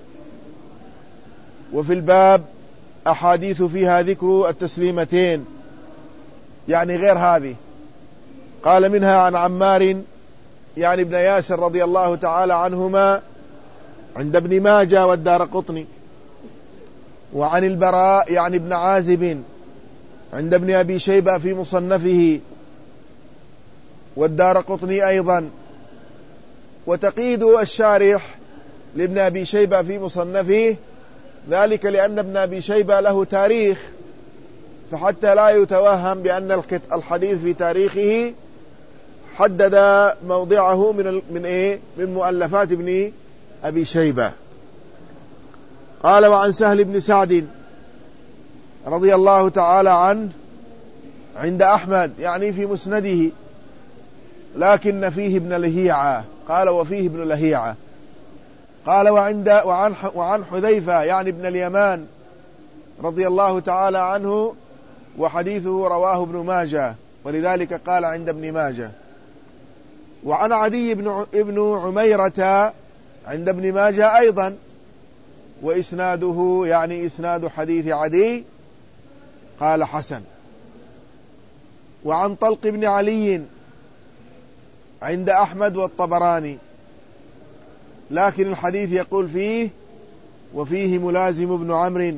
وفي الباب أحاديث فيها ذكر التسليمتين يعني غير هذه. قال منها عن عمار يعني ابن ياسر رضي الله تعالى عنهما عند ابن ماجه والدارقطني، وعن البراء يعني ابن عازب عند ابن أبي شيبة في مصنفه والدارقطني أيضا. وتقييد الشارح لابن أبي شيبة في مصنفه ذلك لأن ابن أبي شيبة له تاريخ، فحتى لا يتوهم بأن الحديث في تاريخه حدد موضعه من من إيه من مؤلفات ابن أبي شيبة. قال وعن سهل بن سعد رضي الله تعالى عنه عند أحمد يعني في مسنده، لكن فيه ابن لهيعة. قال وفيه ابن لهيعة. قال وعند وعن وعن حذيفة يعني ابن اليمان رضي الله تعالى عنه، وحديثه رواه ابن ماجه ولذلك قال عند ابن ماجه. وعن عدي بن ابن عميرة عند ابن ماجه أيضا، وإسناده يعني إسناد حديث عدي قال حسن. وعن طلق بن علي عند أحمد والطبراني، لكن الحديث يقول فيه وفيه ملازم بن عمرو،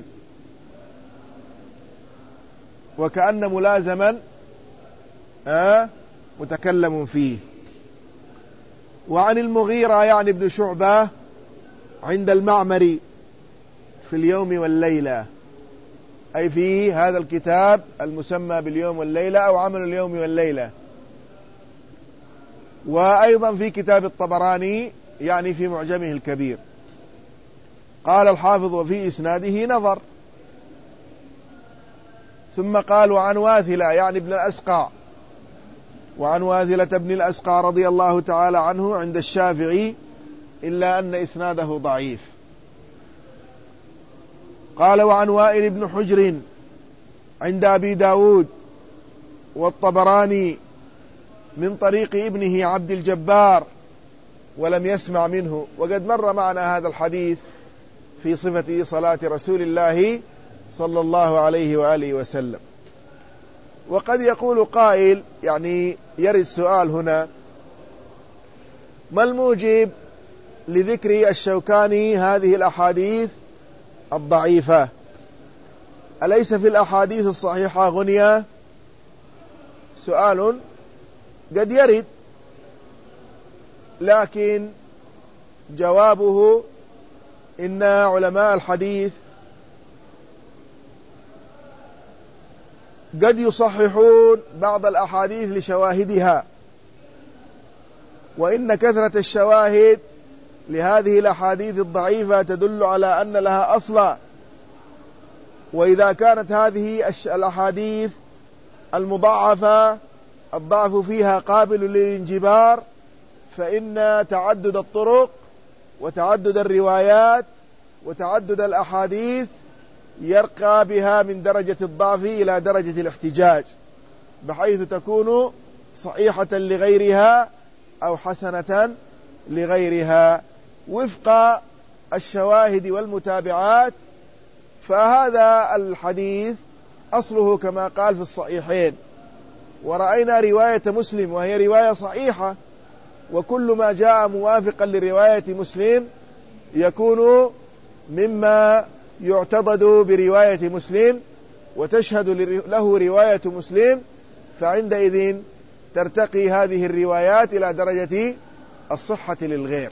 وكأن ملازما آه متكلم فيه. وعن المغيرة يعني ابن شعبة عند المعمري في اليوم والليلة، أي في هذا الكتاب المسمى باليوم والليلة أو عمل اليوم والليلة. وأيضا في كتاب الطبراني يعني في معجمه الكبير. قال الحافظ وفي إسناده نظر. ثم قال وعن واثلة يعني ابن الأسقع، وعن واثلة بن الأسقع رضي الله تعالى عنه عند الشافعي إلا أن إسناده ضعيف. قال وعن وائل بن حجر عند أبي داود والطبراني من طريق ابنه عبد الجبار ولم يسمع منه، وقد مر معنا هذا الحديث في صفة صلاة رسول الله صلى الله عليه وآله وسلم. وقد يقول قائل يعني يرد سؤال هنا: ما الموجب لذكر الشوكاني هذه الأحاديث الضعيفة؟ أليس في الأحاديث الصحيحة غنية؟ سؤال قد يرد، لكن جوابه إن علماء الحديث قد يصححون بعض الأحاديث لشواهدها، وإن كثرة الشواهد لهذه الأحاديث الضعيفة تدل على أن لها أصلا. وإذا كانت هذه الأحاديث المضاعفة الضعف فيها قابل للانجبار، فإن تعدد الطرق وتعدد الروايات وتعدد الأحاديث يرقى بها من درجة الضعف إلى درجة الاحتجاج، بحيث تكون صحيحة لغيرها أو حسنة لغيرها وفق الشواهد والمتابعات. فهذا الحديث أصله كما قال في الصحيحين، ورأينا رواية مسلم وهي رواية صحيحة، وكل ما جاء موافقا لرواية مسلم يكون مما يعتضد برواية مسلم وتشهد له رواية مسلم، فعندئذ ترتقي هذه الروايات إلى درجة الصحة للغير.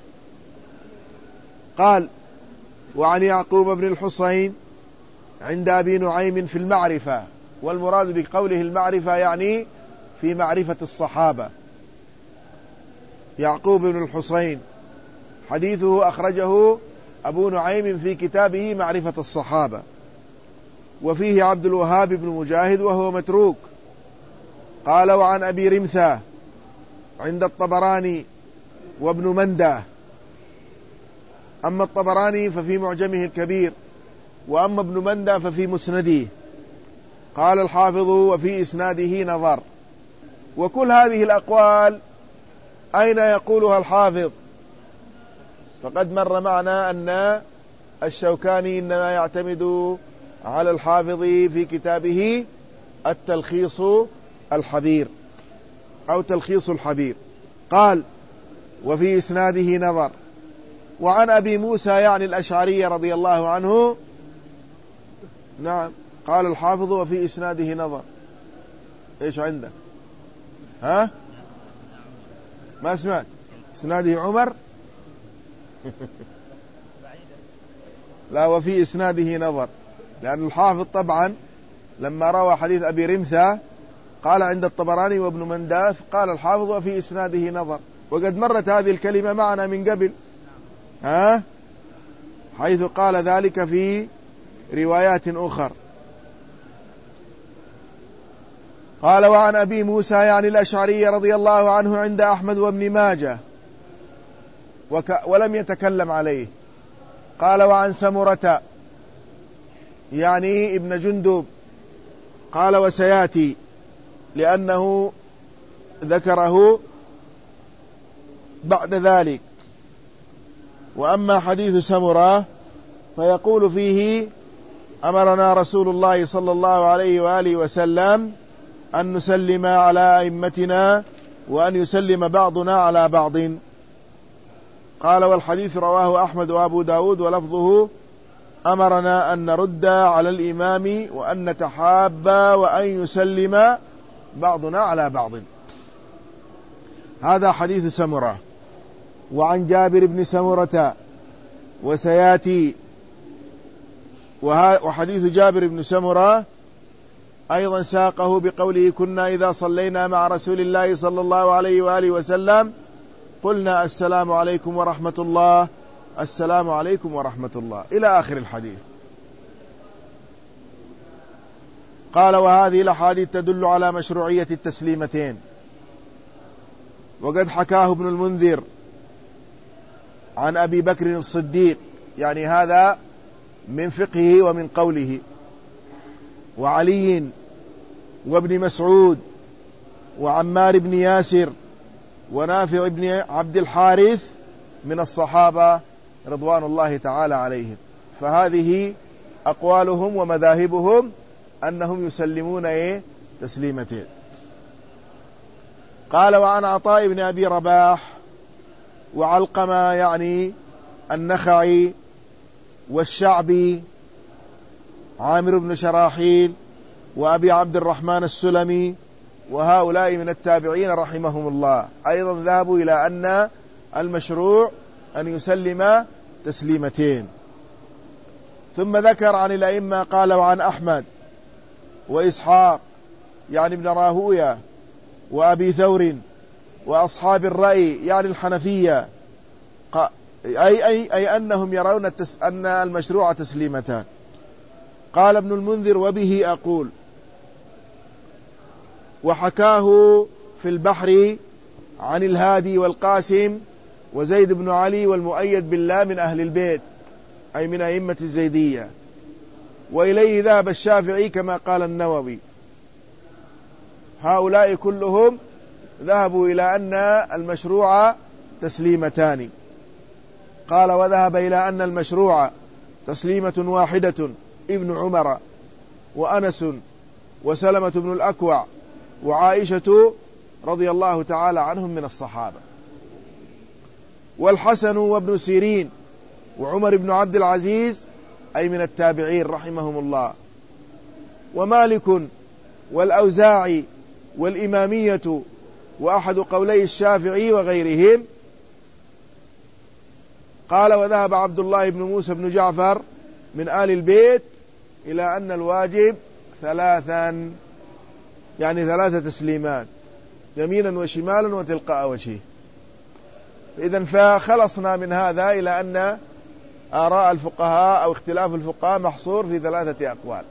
قال وعن يعقوب بن الحصين عند أبي نعيم في المعرفة، والمراد بقوله المعرفة يعني في معرفة الصحابة. يعقوب بن الحصين حديثه أخرجه أبو نعيم في كتابه معرفة الصحابة، وفيه عبد الوهاب بن مجاهد وهو متروك. قال وعن أبي رمثة عند الطبراني وابن مندة. أما الطبراني ففي معجمه الكبير، وأما ابن مندة ففي مسنده. قال الحافظ وفي إسناده نظر. وكل هذه الأقوال أين يقولها الحافظ؟ فقد مر معنا أن الشوكاني إنما يعتمد على الحافظ في كتابه التلخيص الحبير أو تلخيص الحبير. قال وفي إسناده نظر. وعن أبي موسى يعني الأشعري رضي الله عنه، نعم، قال الحافظ وفي إسناده نظر. إيش عندك؟ ها؟ ما سمعت. إسناده عمر. لا، وفي إسناده نظر، لأن الحافظ طبعا لما روى حديث أبي رمثة قال عند الطبراني وابن منداف، قال الحافظ وفي إسناده نظر. وقد مرت هذه الكلمة معنا من قبل، ها؟ حيث قال ذلك في روايات أخر. قال وعن أبي موسى يعني الأشعري رضي الله عنه عند أحمد وابن ماجه وك ولم يتكلم عليه. قال وعن سمرة يعني ابن جندب، قال وسياتي لأنه ذكره بعد ذلك. وأما حديث سمرة فيقول فيه أمرنا رسول الله صلى الله عليه وآله وسلم أن نسلم على أئمتنا وأن يسلم بعضنا على بعض. قال والحديث رواه أحمد وأبو داود ولفظه أمرنا أن نرد على الإمام وأن نتحاب وأن يسلم بعضنا على بعض. هذا حديث سمرة. وعن جابر بن سمرة وسياتي. وحديث جابر بن سمرة أيضا ساقه بقوله كنا إذا صلينا مع رسول الله صلى الله عليه وآله وسلم قلنا السلام عليكم ورحمة الله، السلام عليكم ورحمة الله، إلى آخر الحديث. قال وهذه الأحاديث تدل على مشروعية التسليمتين. وقد حكاه ابن المنذر عن أبي بكر الصديق، يعني هذا من فقهه ومن قوله، وعلي وابن مسعود وعمار بن ياسر ونافع بن عبد الحارث من الصحابة رضوان الله تعالى عليهم. فهذه أقوالهم ومذاهبهم أنهم يسلمون إيه؟ تسليمتين. قال وعن عطاء بن أبي رباح وعلقمة يعني النخعي والشعبي عامر بن شراحيل وأبي عبد الرحمن السلمي وهؤلاء من التابعين رحمهم الله أيضا ذهبوا إلى أن المشروع أن يسلم تسليمتين. ثم ذكر عن الأئمة قال وعن أحمد وإسحاق يعني ابن راهوية وأبي ثور وأصحاب الرأي يعني الحنفية، أي, أي, أي أنهم يرون التس أن المشروع تسليمتان. قال ابن المنذر وبه أقول. وحكاه في البحر عن الهادي والقاسم وزيد بن علي والمؤيد بالله من أهل البيت، أي من أئمة الزيدية. وإليه ذهب الشافعي كما قال النووي. هؤلاء كلهم ذهبوا إلى أن المشروع تسليمتان. قال وذهب إلى أن المشروع تسليمة واحدة ابن عمر وأنس وسلمة بن الأكوع وعائشة رضي الله تعالى عنهم من الصحابة، والحسن وابن سيرين وعمر بن عبد العزيز أي من التابعين رحمهم الله، ومالك والأوزاعي والإمامية وأحد قولي الشافعي وغيرهم. قال وذهب عبد الله بن موسى بن جعفر من آل البيت إلى أن الواجب ثلاثا، يعني ثلاثة تسليمات يمينا وشمالا وتلقاء وجهه. إذن فخلصنا من هذا إلى أن آراء الفقهاء أو اختلاف الفقهاء محصور في ثلاثة أقوال: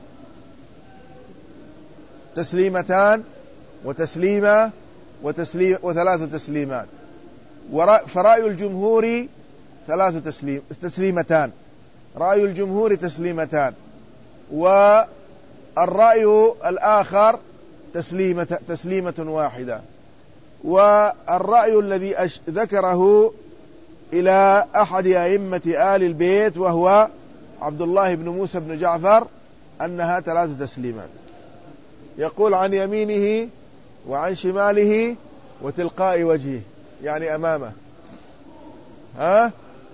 تسليمتان وتسليمة وتسليم وثلاث تسليمات. فرأي الجمهور ثلاث تسليم تسليمتان، رأي الجمهور تسليمتان، الرأي الآخر تسليمة, تسليمة واحدة. والرأي الذي ذكره إلى أحد أئمة آل البيت وهو عبد الله بن موسى بن جعفر أنها ثلاث تسليمات، يقول عن يمينه وعن شماله وتلقاء وجهه، يعني أمامه. ها؟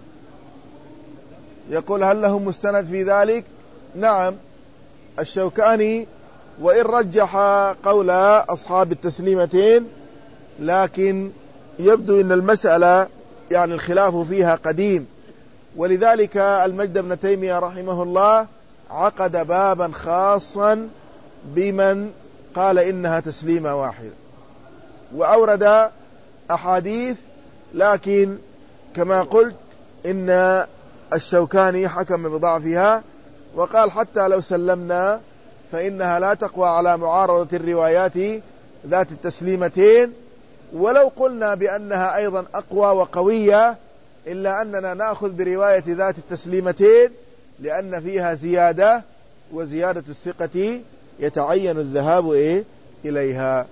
يقول هل لهم مستند في ذلك؟ نعم، الشوكاني وإن رجح قول أصحاب التسليمتين، لكن يبدو أن المسألة يعني الخلاف فيها قديم، ولذلك المجد بن تيمية رحمه الله عقد بابا خاصا بمن قال إنها تسليمة واحدة، وأورد أحاديث، لكن كما قلت إن الشوكاني حكم بضعفها، وقال حتى لو سلمنا فإنها لا تقوى على معارضة الروايات ذات التسليمتين، ولو قلنا بأنها أيضا أقوى وقوية إلا أننا نأخذ برواية ذات التسليمتين لأن فيها زيادة، وزيادة الثقة يتعين الذهاب إيه إليها.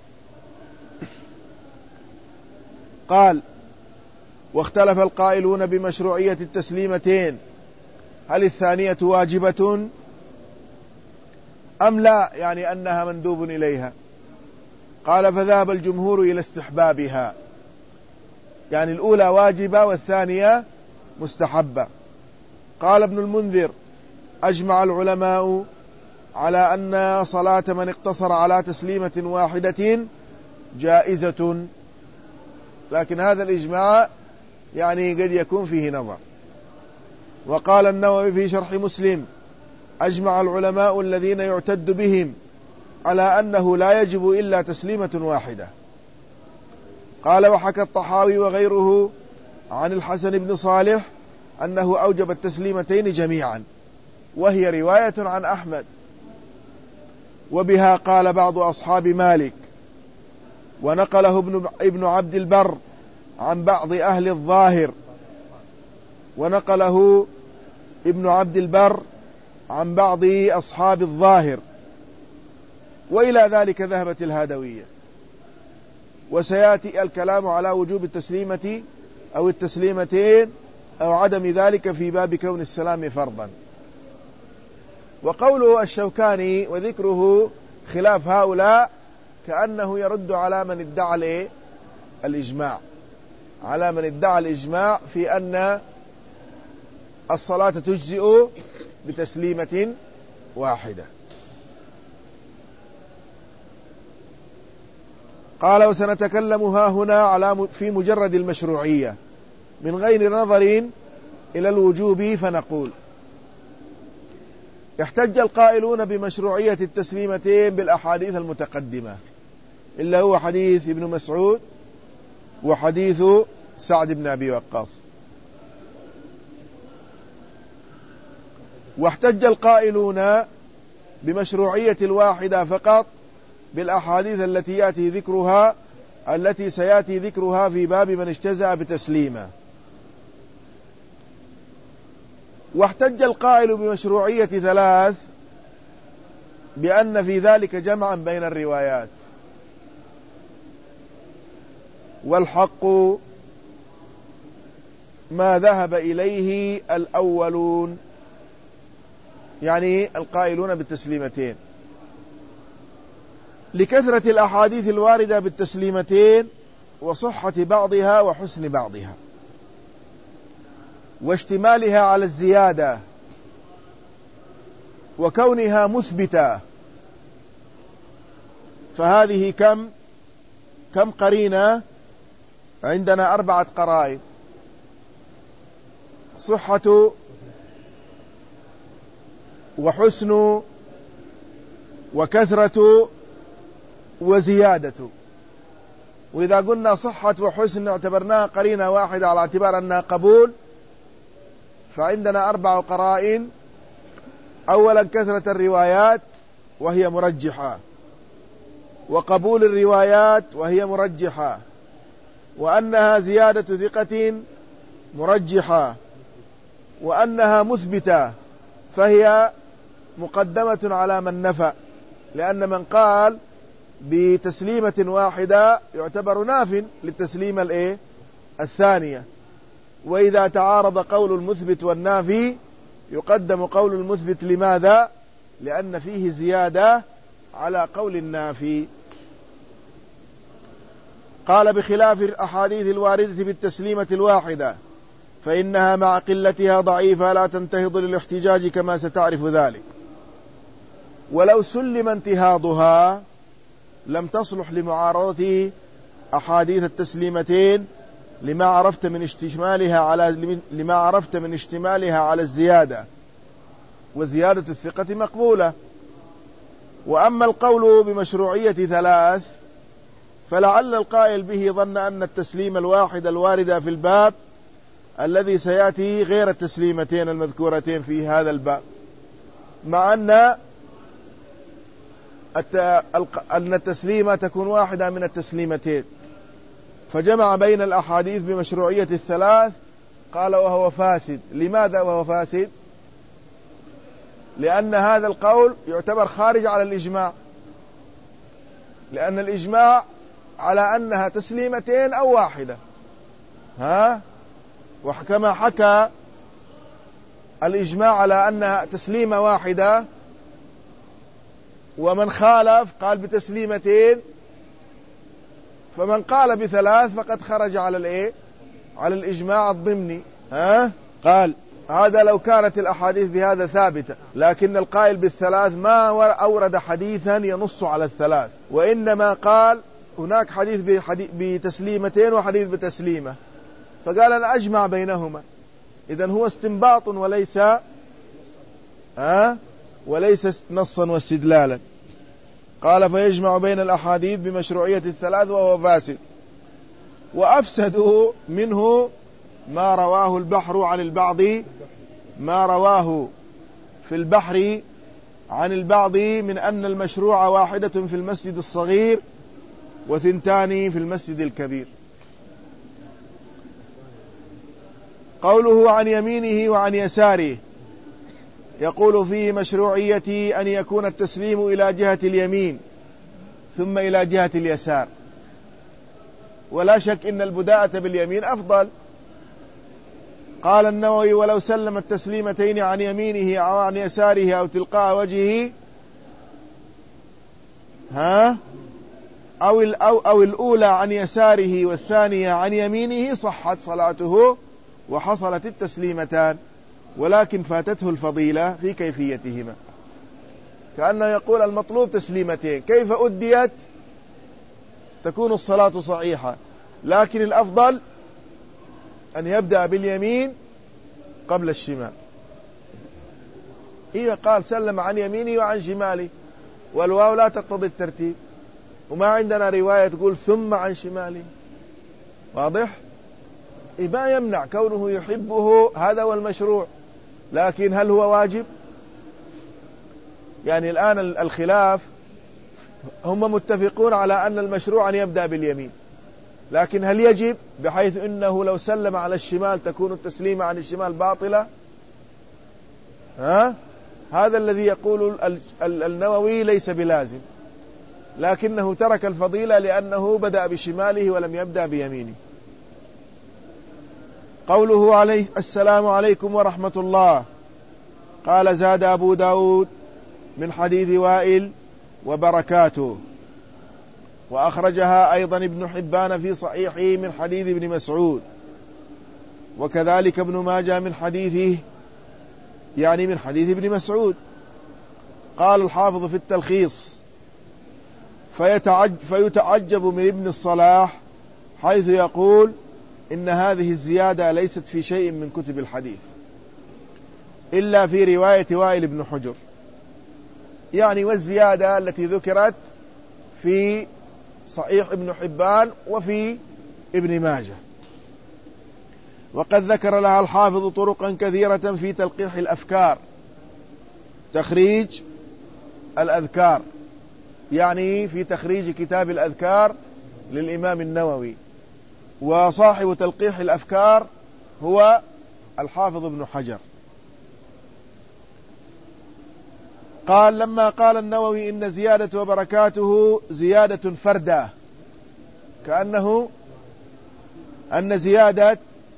قال واختلف القائلون بمشروعية التسليمتين، هل الثانية واجبة أم لا، يعني أنها مندوب إليها؟ قال فذهب الجمهور إلى استحبابها، يعني الأولى واجبة والثانية مستحبة. قال ابن المنذر أجمع العلماء على أن صلاة من اقتصر على تسليمة واحدة جائزة، لكن هذا الإجماع يعني قد يكون فيه نظر. وقال النووي في شرح مسلم أجمع العلماء الذين يعتد بهم على أنه لا يجب إلا تسليمة واحدة. قال وحكى الطحاوي وغيره عن الحسن بن صالح أنه أوجب التسليمتين جميعا، وهي رواية عن أحمد، وبها قال بعض أصحاب مالك، ونقله ابن, ابن عبد البر عن بعض أهل الظاهر، ونقله ابن عبد البر عن بعض أصحاب الظاهر، وإلى ذلك ذهبت الهادوية. وسيأتي الكلام على وجوب التسليمة أو التسليمتين أو عدم ذلك في باب كون السلام فرضا. وقوله الشوكاني وذكره خلاف هؤلاء كأنه يرد على من ادعى الإجماع، على من ادعى الإجماع في أن الصلاة تجزئ بتسليمة واحدة. قال وسنتكلم ها هنا على في مجرد المشروعية من غير نظر إلى الوجوب، فنقول يحتج القائلون بمشروعية التسليمتين بالأحاديث المتقدمة، إلا هو حديث ابن مسعود وحديث سعد بن أبي وقاص. واحتج القائلون بمشروعية الواحدة فقط بالأحاديث التي يأتي ذكرها التي سيأتي ذكرها في باب من اجتزأ بتسليمه. واحتج القائل بمشروعية ثلاث بأن في ذلك جمعا بين الروايات، والحق ما ذهب إليه الأولون، يعني القائلون بالتسليمتين، لكثرة الأحاديث الواردة بالتسليمتين وصحة بعضها وحسن بعضها واشتمالها على الزيادة وكونها مثبتة. فهذه كم كم قرينة عندنا؟ أربعة قرائن: صحة وحسن وكثرة وزيادة. وإذا قلنا صحة وحسن اعتبرناها قرينة واحدة على اعتبار أنها قبول، فعندنا أربع قرائن: أولا كثرة الروايات وهي مرجحة، وقبول الروايات وهي مرجحة، وأنها زيادة ثقة مرجحة، وأنها مثبتة فهي مقدمة على من نفى. لأن من قال بتسليمة واحدة يعتبر ناف للتسليمة الايه الثانية. وإذا تعارض قول المثبت والنافي يقدم قول المثبت. لماذا؟ لأن فيه زيادة على قول النافي. قال بخلاف الأحاديث الواردة بالتسليمة الواحدة فإنها مع قلتها ضعيفة لا تنتهض للاحتجاج كما ستعرف ذلك. ولو سلم انتهاضها لم تصلح لمعارضة أحاديث التسليمتين لما عرفت من اشتمالها على لما عرفت من اشتمالها على الزيادة، وزيادة الثقة مقبولة. وأما القول بمشروعية ثلاث فلعل القائل به ظن أن التسليم الواحد الواردة في الباب الذي سيأتي غير التسليمتين المذكورتين في هذا الباب، مع أن أن التسليمة تكون واحدة من التسليمتين، فجمع بين الأحاديث بمشروعية الثلاث. قال وهو فاسد. لماذا وهو فاسد؟ لأن هذا القول يعتبر خارج على الإجماع، لأن الإجماع على أنها تسليمتين أو واحدة، ها؟ وكما حكى الإجماع على أنها تسليمة واحدة، ومن خالف قال بتسليمتين، فمن قال بثلاث فقد خرج على الايه على الإجماع الضمني. ها؟ قال هذا لو كانت الأحاديث بهذا ثابتة، لكن القائل بالثلاث ما أورد حديثا ينص على الثلاث، وإنما قال هناك حديث بتسليمتين وحديث بتسليمة، فقال أنا أجمع بينهما. إذن هو استنباط وليس ها وليس نصا واستدلالا. قال فيجمع بين الأحاديث بمشروعية الثلاث وهو فاسد. وأفسدوا منه ما رواه البحر عن البعض ما رواه في البحر عن البعض من أن المشروع واحدة في المسجد الصغير وثنتان في المسجد الكبير. قوله عن يمينه وعن يساره يقول فيه مشروعية أن يكون التسليم إلى جهة اليمين ثم إلى جهة اليسار، ولا شك إن البداءة باليمين أفضل. قال النووي ولو سلم التسليمتين عن يمينه أو عن يساره أو تلقاء وجهه ها أو, أو, أو الأولى عن يساره والثانية عن يمينه صحت صلاته وحصلت التسليمتان، ولكن فاتته الفضيلة في كيفيتهما. كأنه يقول المطلوب تسليمتين، كيف أديت تكون الصلاة صحيحة، لكن الأفضل أن يبدأ باليمين قبل الشمال. إذا قال سلم عن يمينه وعن شماله، والواو لا تقتضي الترتيب، وما عندنا رواية تقول ثم عن شماله، واضح؟ ما يمنع كونه يحبه، هذا هو المشروع، لكن هل هو واجب؟ يعني الآن الخلاف هم متفقون على أن المشروع أن يبدأ باليمين، لكن هل يجب بحيث إنه لو سلم على الشمال تكون التسليمة عن الشمال باطلة؟ ها؟ هذا الذي يقول النووي ليس بلازم، لكنه ترك الفضيلة لأنه بدأ بشماله ولم يبدأ بيمينه. قوله عليه السلام عليكم ورحمة الله، قال زاد أبو داود من حديث وائل وبركاته، وأخرجها أيضا ابن حبان في صحيحه من حديث ابن مسعود، وكذلك ابن ماجه من حديثه يعني من حديث ابن مسعود. قال الحافظ في التلخيص فيتعجب, فيتعجب من ابن الصلاح حيث يقول إن هذه الزيادة ليست في شيء من كتب الحديث إلا في رواية وائل بن حجر، يعني والزيادة التي ذكرت في صحيح ابن حبان وفي ابن ماجه. وقد ذكر لها الحافظ طرقا كثيرة في تلقيح الأفكار، تخريج الأذكار، يعني في تخريج كتاب الأذكار للإمام النووي، وصاحب تلقيح الأفكار هو الحافظ ابن حجر. قال لما قال النووي إن زيادة وبركاته زيادة فردة، كأنه أن زيادة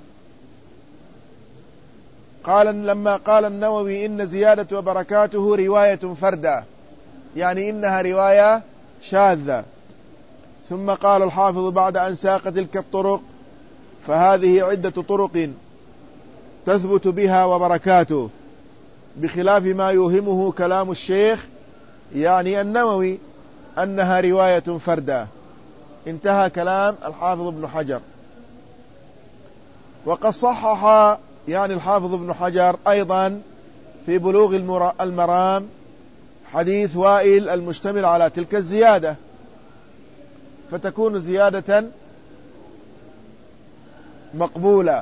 قال لما قال النووي إن زيادة وبركاته رواية فردة، يعني إنها رواية شاذة. ثم قال الحافظ بعد أن ساق تلك الطرق فهذه عدة طرق تثبت بها وبركاته، بخلاف ما يوهمه كلام الشيخ يعني النووي أنها رواية فردة. انتهى كلام الحافظ ابن حجر. وقد صحح يعني الحافظ ابن حجر أيضا في بلوغ المرام حديث وائل المشتمل على تلك الزيادة، فتكون زيادة مقبولة.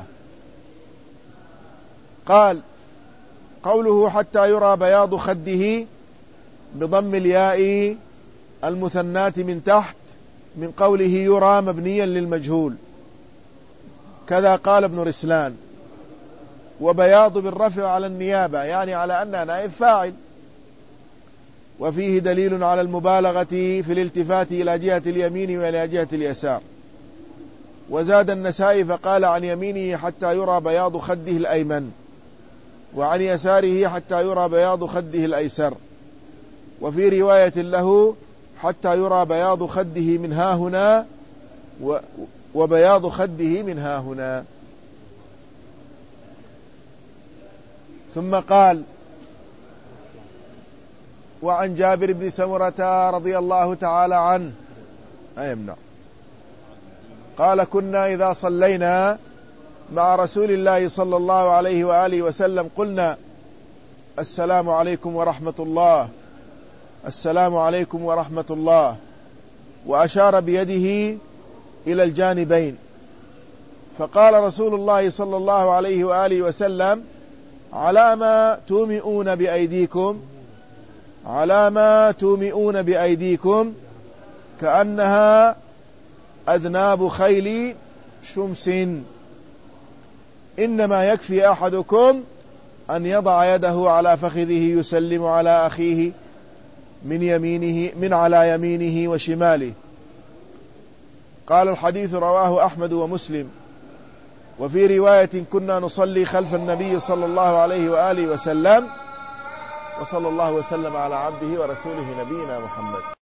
قال قوله حتى يرى بياض خده بضم الياء المثنات من تحت، من قوله يرى مبنيا للمجهول، كذا قال ابن رسلان. وبياض بالرفع على النيابة، يعني على أنها نائب فاعل، وفيه دليل على المبالغة في الالتفات إلى جهة اليمين وإلى جهة اليسار. وزاد النسائي فقال عن يمينه حتى يرى بياض خده الأيمن، وعن يساره حتى يرى بياض خده الأيسر. وفي رواية له حتى يرى بياض خده من ها هنا وبياض خده من ها هنا. ثم قال وعن جابر بن سمرة رضي الله تعالى عنه أيمنع قال كنا إذا صلينا مع رسول الله صلى الله عليه وآله وسلم قلنا السلام عليكم ورحمة الله، السلام عليكم ورحمة الله، وأشار بيده إلى الجانبين. فقال رسول الله صلى الله عليه وآله وسلم على ما تومئون بأيديكم، على ما تومئون بأيديكم كأنها أذناب خيل شمس، إنما يكفي أحدكم أن يضع يده على فخذه يسلم على أخيه من يمينه من على يمينه وشماله. قال الحديث رواه أحمد ومسلم. وفي رواية كنا نصلي خلف النبي صلى الله عليه وآله وسلم. وصلى الله وسلم على عبده ورسوله نبينا محمد.